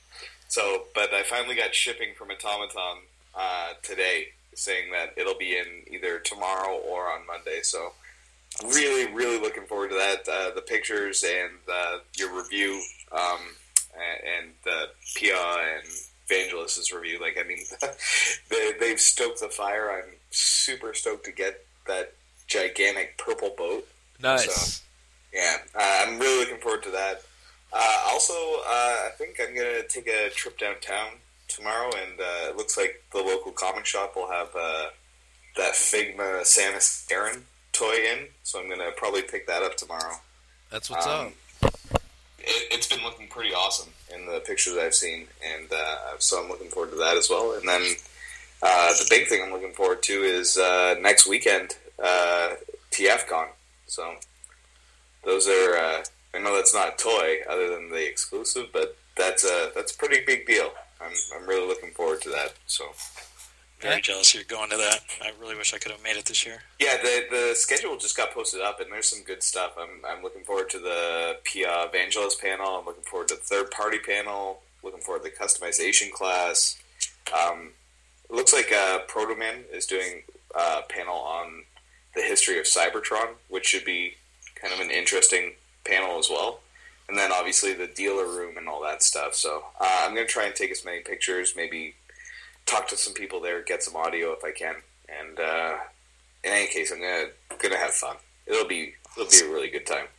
so, but I finally got shipping from Automaton uh, today, saying that it'll be in either tomorrow or on Monday. So, really, really looking forward to that. Uh, the pictures and uh, your review, um, and uh, Pia and Vangelis's review. Like, I mean, they, they've stoked the fire. I'm super stoked to get that gigantic purple boat. Nice. So, yeah, uh, I'm really looking forward to that. Uh, also, uh, I think I'm going to take a trip downtown tomorrow, and uh, it looks like the local comic shop will have uh, that Figma Samus Aran toy in, so I'm going to probably pick that up tomorrow. That's what's um, up. It, it's been looking pretty awesome in the pictures I've seen, and uh, so I'm looking forward to that as well. And then uh, the big thing I'm looking forward to is uh, next weekend, uh, T F Con. So those are, uh, I know that's not a toy other than the exclusive, but that's a, that's a pretty big deal. I'm I'm really looking forward to that. So Very yeah. jealous you're going to that. I really wish I could have made it this year. yeah, the the schedule just got posted up, and there's some good stuff. I'm I'm looking forward to the Pia Vangelis panel. I'm looking forward to the third party panel. Looking forward to the customization class. Um, it looks like uh, Protoman is doing a panel on the history of Cybertron, which should be kind of an interesting panel as well. And then obviously the dealer room and all that stuff. So uh, I'm going to try and take as many pictures, maybe talk to some people there, get some audio if I can. And uh, in any case, I'm going to going to have fun. It'll be it'll be a really good time.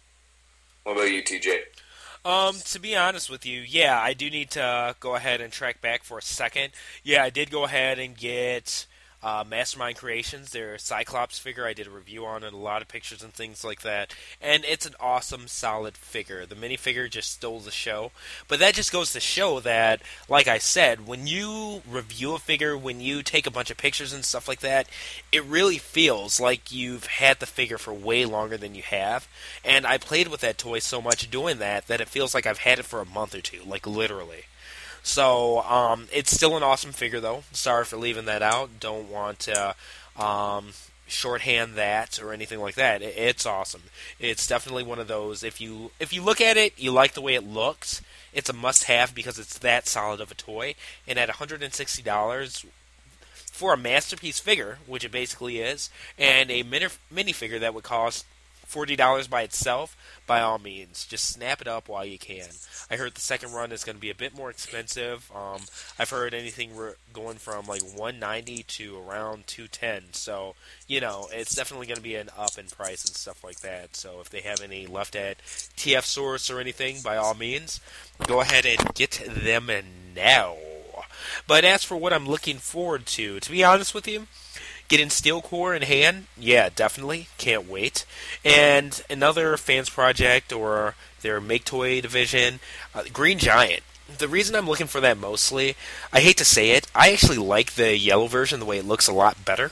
What about you, T J? Um, to be honest with you, yeah, I do need to uh, go ahead and track back for a second. Yeah, I did go ahead and get uh, Mastermind Creations, their Cyclops figure. I did a review on it, a lot of pictures and things like that. And it's an awesome, solid figure. The minifigure just stole the show. But that just goes to show that, like I said, when you review a figure, when you take a bunch of pictures and stuff like that, it really feels like you've had the figure for way longer than you have. And I played with that toy so much doing that that it feels like I've had it for a month or two, like literally. So, um, it's still an awesome figure, though. Sorry for leaving that out. Don't want to um, shorthand that or anything like that. It, it's awesome. It's definitely one of those, if you if you look at it, you like the way it looks, it's a must-have because it's that solid of a toy. And at one hundred sixty dollars for a masterpiece figure, which it basically is, and a mini minifigure that would cost forty dollars by itself, by all means, just snap it up while you can. I heard the second run is going to be a bit more expensive. Um, I've heard anything re- going from like one hundred ninety dollars to around two hundred ten dollars. So, you know, it's definitely going to be an up in price and stuff like that. So if they have any left at T F Source or anything, by all means, go ahead and get them now. But as for what I'm looking forward to, to be honest with you, getting Steel Core in hand, yeah, definitely. Can't wait. And another fans project or their Make Toy division, uh, Green Giant. The reason I'm looking for that mostly, I hate to say it, I actually like the yellow version, the way it looks a lot better.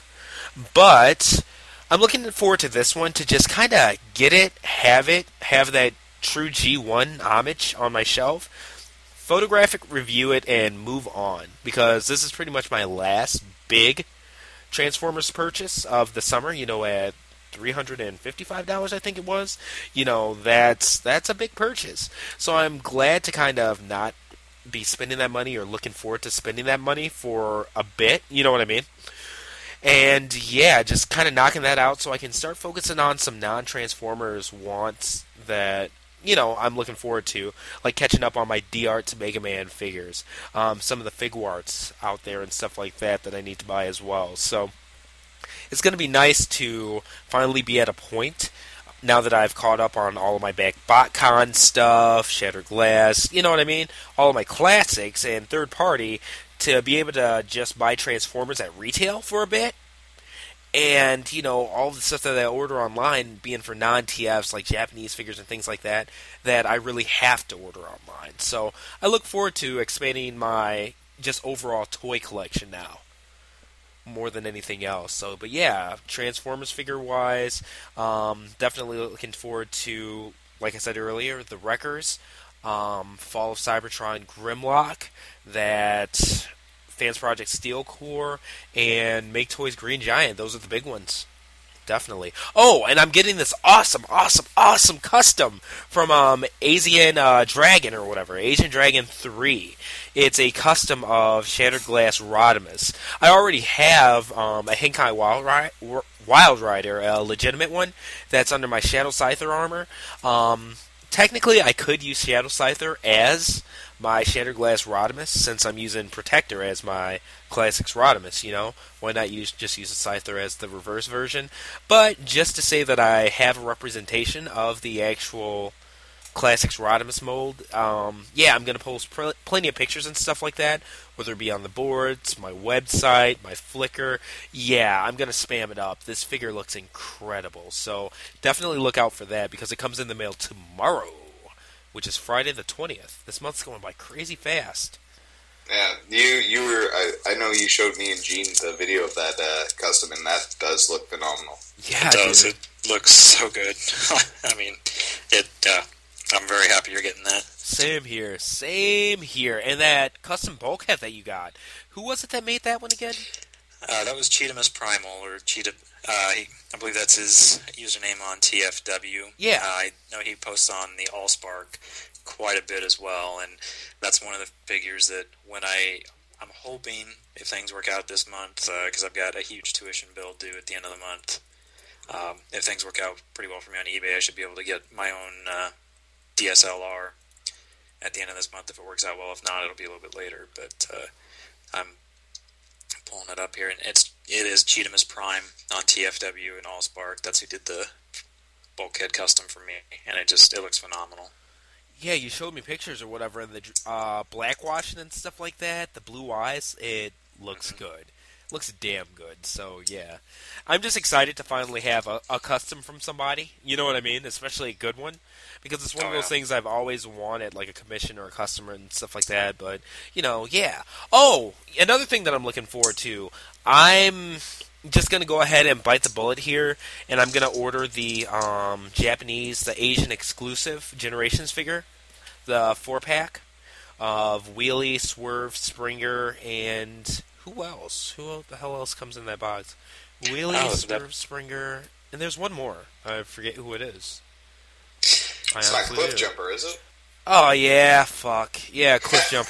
But I'm looking forward to this one to just kind of get it, have it, have that true G one homage on my shelf, photographic review it, and move on. Because this is pretty much my last big Transformers purchase of the summer, you know, at three hundred fifty-five dollars, I think it was. You know, that's that's a big purchase. So I'm glad to kind of not be spending that money or looking forward to spending that money for a bit. You know what I mean? And yeah, just kind of knocking that out so I can start focusing on some non-Transformers wants that, you know, I'm looking forward to, like catching up on my D-Arts Mega Man figures, um, some of the Figuarts out there and stuff like that that I need to buy as well. So it's going to be nice to finally be at a point now that I've caught up on all of my back BotCon stuff, Shattered Glass, you know what I mean? All of my classics and third party to be able to just buy Transformers at retail for a bit. And, you know, all the stuff that I order online being for non-T Fs like Japanese figures and things like that, that I really have to order online. So I look forward to expanding my just overall toy collection now, more than anything else. So, but yeah, Transformers figure-wise, um, definitely looking forward to, like I said earlier, the Wreckers, um, Fall of Cybertron Grimlock, that Fans Project Steel Core, and Make Toys Green Giant. Those are the big ones. Definitely. Oh, and I'm getting this awesome, awesome, awesome custom from um, Asian uh, Dragon or whatever, Asian Dragon three. It's a custom of Shattered Glass Rodimus. I already have um, a Henkai Wild, Ri- Wild Rider, a legitimate one, that's under my Shadow Scyther armor. Um, technically, I could use Shadow Scyther as my Shattered Glass Rodimus, since I'm using Protector as my Classics Rodimus, you know? Why not use just use a Scyther as the reverse version? But just to say that I have a representation of the actual Classics Rodimus mold, um, yeah, I'm going to post pr- plenty of pictures and stuff like that, whether it be on the boards, my website, my Flickr. Yeah, I'm going to spam it up. This figure looks incredible, so definitely look out for that, because it comes in the mail tomorrow, which is Friday the twentieth. This month's going by crazy fast. Yeah, you you were. I, I know you showed me and Gene the video of that uh, custom, and that does look phenomenal. Yeah, it does. dude. It looks so good. I mean, it. Uh, I'm very happy you're getting that. Same here. Same here. And that custom bulkhead that you got. Who was it that made that one again? Uh, that was Cheetamus Primal, or Cheetah. Uh, he, I believe that's his username on T F W. Yeah. Uh, I know he posts on the Allspark quite a bit as well, and that's one of the figures that when I, I'm hoping, if things work out this month, because uh, I've got a huge tuition bill due at the end of the month, um, if things work out pretty well for me on eBay, I should be able to get my own uh, D S L R at the end of this month if it works out well. If not, it'll be a little bit later, but uh, I'm pulling it up here, and it's it is Cheetamus Prime on T F W and Allspark. That's who did the bulkhead custom for me, and it just it looks phenomenal. Yeah, you showed me pictures or whatever, and the uh, blackwashing and stuff like that, the blue eyes, it looks mm-hmm. good. Looks damn good, so yeah. I'm just excited to finally have a, a custom from somebody, you know what I mean? Especially a good one, because it's one oh, of those yeah. things I've always wanted, like a commission or a customer and stuff like that, but, you know, yeah. Oh, another thing that I'm looking forward to, I'm just going to go ahead and bite the bullet here, and I'm going to order the um, Japanese, the Asian exclusive Generations figure, the four-pack of Wheelie, Swerve, Springer, and who else? Who the hell else comes in that box? Wheelie, oh, Swerve, that... Springer, and there's one more. I forget who it is. I it's not Cliff do. Jumper, is it? Oh, yeah, fuck. Yeah, Cliff Jumper.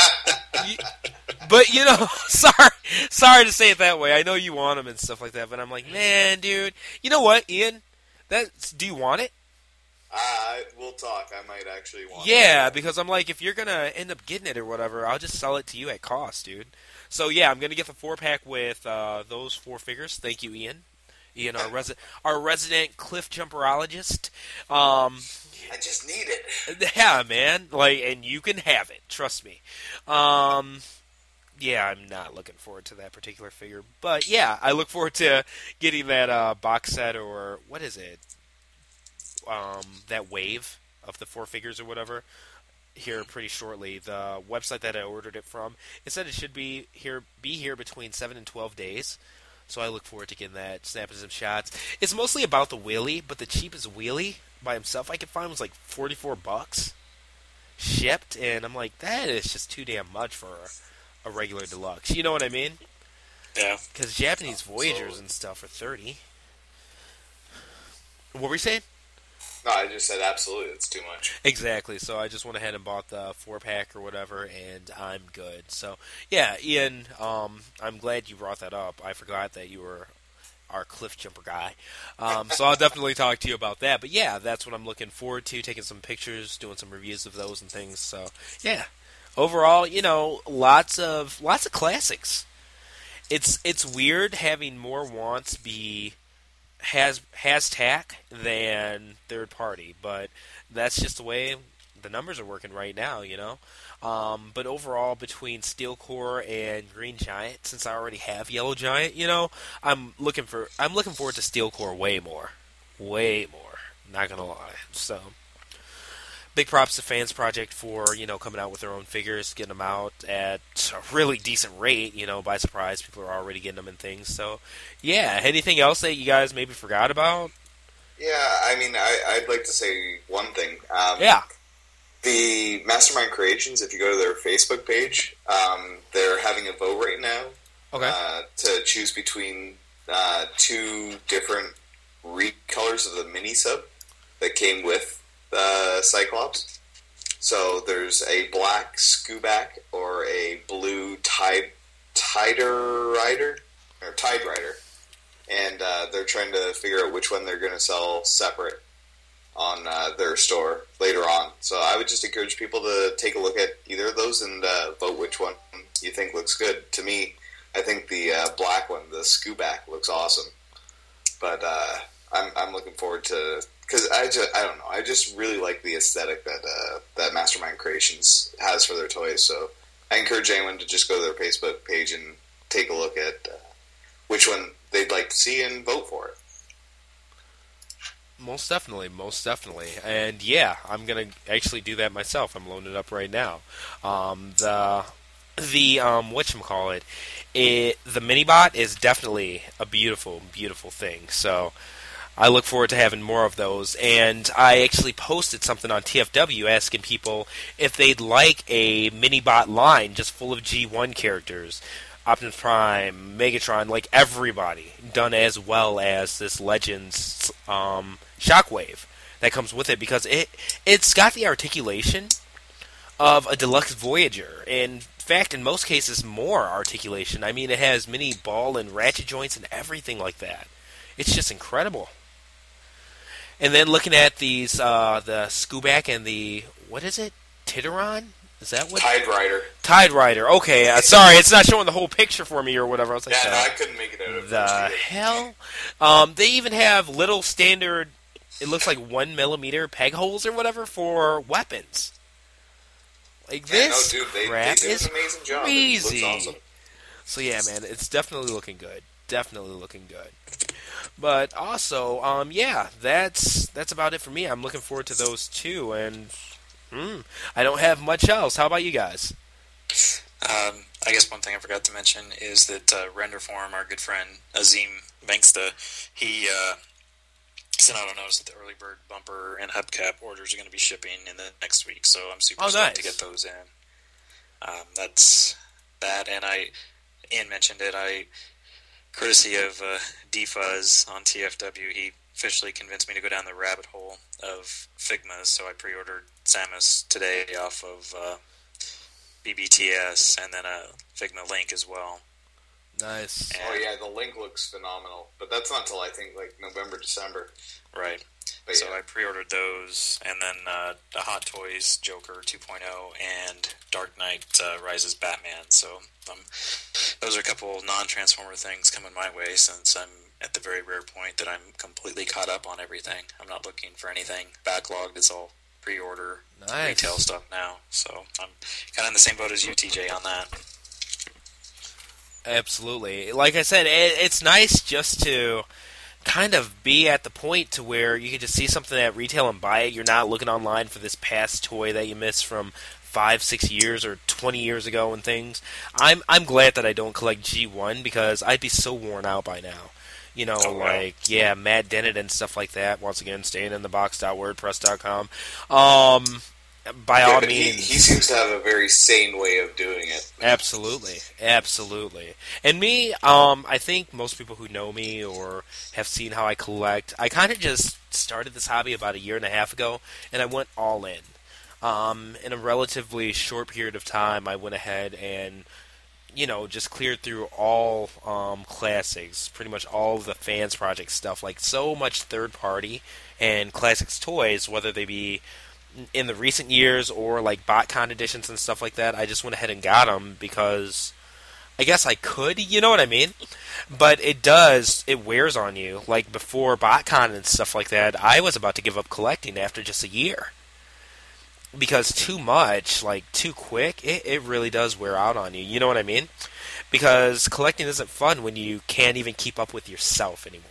But, you know, sorry sorry to say it that way. I know you want them and stuff like that, but I'm like, man, dude. You know what, Ian? That's, do you want it? Uh, we'll talk. I might actually want Yeah, it. because I'm like, if you're going to end up getting it or whatever, I'll just sell it to you at cost, dude. So, yeah, I'm going to get the four-pack with uh, those four figures. Thank you, Ian. Ian, our, resi- our resident Cliff Jumperologist. Um, I just need it. Yeah, man. Like, and you can have it. Trust me. Um, yeah, I'm not looking forward to that particular figure. But, yeah, I look forward to getting that uh, box set or, what is it? Um, that wave of the four figures or whatever here pretty shortly. The website that I ordered it from, it said it should be here be here between seven and twelve days. So I look forward to getting that, snapping some shots. It's mostly about the wheelie, but the cheapest wheelie by himself I could find was like forty-four bucks shipped, and I'm like, that is just too damn much for a, a regular deluxe. You know what I mean? Yeah. Because Japanese Voyagers and stuff are thirty. What were you saying? No, I just said absolutely. It's too much. Exactly. So I just went ahead and bought the four pack or whatever, and I'm good. So yeah, Ian, um, I'm glad you brought that up. I forgot that you were our cliff jumper guy. Um, so I'll definitely talk to you about that. But yeah, that's what I'm looking forward to, taking some pictures, doing some reviews of those and things. So yeah, overall, you know, lots of lots of classics. It's it's weird having more wants be has has tack than third party, but that's just the way the numbers are working right now, you know. Um, but overall, between Steel Core and Green Giant, since I already have Yellow Giant, you know, I'm looking for I'm looking forward to Steel Core way more, way more. Not gonna lie. So, big props to Fans Project for you know coming out with their own figures, getting them out at a really decent rate. You know, by surprise, people are already getting them and things. So, yeah. Anything else that you guys maybe forgot about? Yeah, I mean, I, I'd like to say one thing. Um, Yeah. The Mastermind Creations, if you go to their Facebook page, um, they're having a vote right now Okay. uh, to choose between uh, two different recolors of the mini sub that came with uh, Cyclops. So there's a black Skubak or a blue Tide Tider Rider or Tide Rider, and uh, they're trying to figure out which one they're going to sell separate on uh, their store later on. So I would just encourage people to take a look at either of those and uh, vote which one you think looks good. To me, I think the uh, black one, the Skubak, looks awesome. But uh, I'm I'm looking forward to, because I just I don't know I just really like the aesthetic that uh, that Mastermind Creations has for their toys. So I encourage anyone to just go to their Facebook page and take a look at uh, which one they'd like to see and vote for it. Most definitely, most definitely, and yeah, I'm gonna actually do that myself. I'm loading it up right now. Um, the the um, whatchamacallit, it the Minibot is definitely a beautiful, beautiful thing. So I look forward to having more of those. And I actually posted something on T F W asking people if they'd like a Minibot line just full of G one characters. Optimus Prime, Megatron, like everybody, done as well as this Legends um, Shockwave that comes with it, because it, it's got the articulation of a deluxe Voyager. In fact, in most cases, more articulation. I mean, it has mini ball and ratchet joints and everything like that. It's just incredible. And then looking at these, uh, the Skubak and the, what is it, Titeron? Is that what? Tide Rider. Tide Rider. Okay, uh, sorry, it's not showing the whole picture for me or whatever. I was like, Yeah, no, uh, I couldn't make it out of the it. hell? Um, they even have little standard, it looks like one millimeter peg holes or whatever for weapons. Like, Yeah, this no, dude, they, crap they did is an amazing job. crazy. It looks awesome. So yeah, man, it's definitely looking good. Definitely looking good. But also, um, yeah, that's that's about it for me. I'm looking forward to those two, and mm, I don't have much else. How about you guys? Um, I guess one thing I forgot to mention is that uh, Renderform, our good friend Azim Banksta, he uh, sent out a notice that the early bird bumper and hubcap orders are going to be shipping in the next week. So I'm super Oh, stoked nice. to get those in. Um, that's that, and I Ian mentioned it. I courtesy of uh, D-Fuzz on T F W, he officially convinced me to go down the rabbit hole of Figmas, so I pre-ordered Samus today off of uh, B B T S, and then a Figma Link as well. Nice. And, Oh yeah, the Link looks phenomenal, but that's not till I think like November, December. right. But So yeah. I pre-ordered those, and then uh, the Hot Toys Joker two point oh and Dark Knight uh, Rises Batman. So um, those are a couple non-Transformer things coming my way, since I'm at the very rare point that I'm completely caught up on everything. I'm not looking for anything backlogged. It's all pre-order Nice. retail stuff now. So I'm kind of in the same boat as you, T J, on that. Absolutely. Like I said, it, it's nice just to kind of be at the point to where you can just see something at retail and buy it. You're not looking online for this past toy that you missed from five, six years or twenty years ago and things. I'm I'm glad that I don't collect G one, because I'd be so worn out by now. You know, Oh, wow. like, yeah, Matt Dennett and stuff like that. Once again, staying in the box dot wordpress dot com. Um, by yeah, all but means. He, he seems to have a very sane way of doing it. Absolutely. Absolutely. And me, um, I think most people who know me or have seen how I collect, I kind of just started this hobby about a year and a half ago, and I went all in. Um, in a relatively short period of time, I went ahead and, you know, just cleared through all um, classics, pretty much all of the Fans Project stuff, like so much third-party and classics toys, whether they be in the recent years or like BotCon editions and stuff like that. I just went ahead and got them because I guess I could, you know what I mean? But it does, it wears on you. Like before BotCon and stuff like that, I was about to give up collecting after just a year. Because too much, like too quick, it, it really does wear out on you. You know what I mean? Because collecting isn't fun when you can't even keep up with yourself anymore.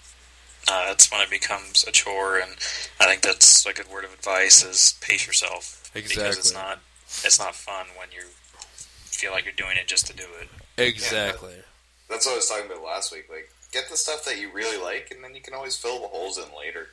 Uh, that's when it becomes a chore, and I think that's a good word of advice: is pace yourself. Exactly. Because it's not it's not fun when you feel like you're doing it just to do it. Exactly. Yeah, that, that's what I was talking about last week. Like, get the stuff that you really like, and then you can always fill the holes in later.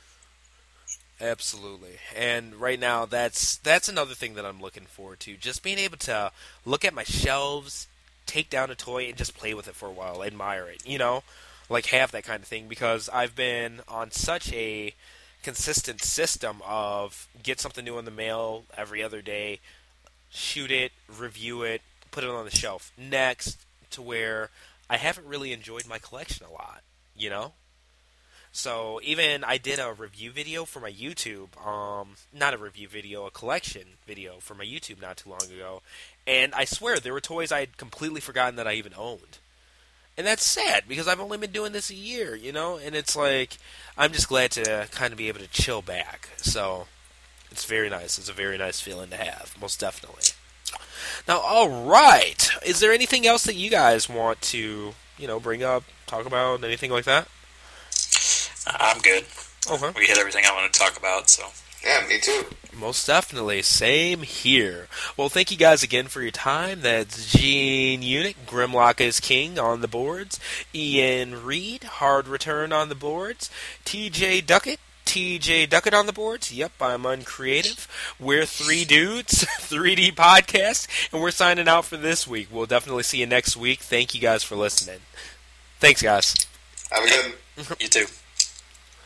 Absolutely. And right now, that's that's another thing that I'm looking forward to. Just being able to look at my shelves, take down a toy, and just play with it for a while, admire it, you know? Like, have that kind of thing, because I've been on such a consistent system of get something new in the mail every other day, shoot it, review it, put it on the shelf. Next, to where I haven't really enjoyed my collection a lot, you know? So even I did a review video for my YouTube, um, not a review video, a collection video for my YouTube not too long ago, and I swear there were toys I had completely forgotten that I even owned. And that's sad, because I've only been doing this a year, you know? And it's like, I'm just glad to kind of be able to chill back. So, it's very nice. It's a very nice feeling to have, most definitely. Now, alright. Is there anything else that you guys want to, you know, bring up, talk about, anything like that? I'm good. Okay. We hit everything I want to talk about, so... Yeah, me too. Most definitely. Same here. Well, thank you guys again for your time. That's Gene Unick, Grimlock is King on the boards. Ian Reed, Hard Return on the boards. T J Duckett, T J Duckett on the boards. Yep, I'm uncreative. We're three dudes, three D podcast, and we're signing out for this week. We'll definitely see you next week. Thank you guys for listening. Thanks, guys. Have a good You too.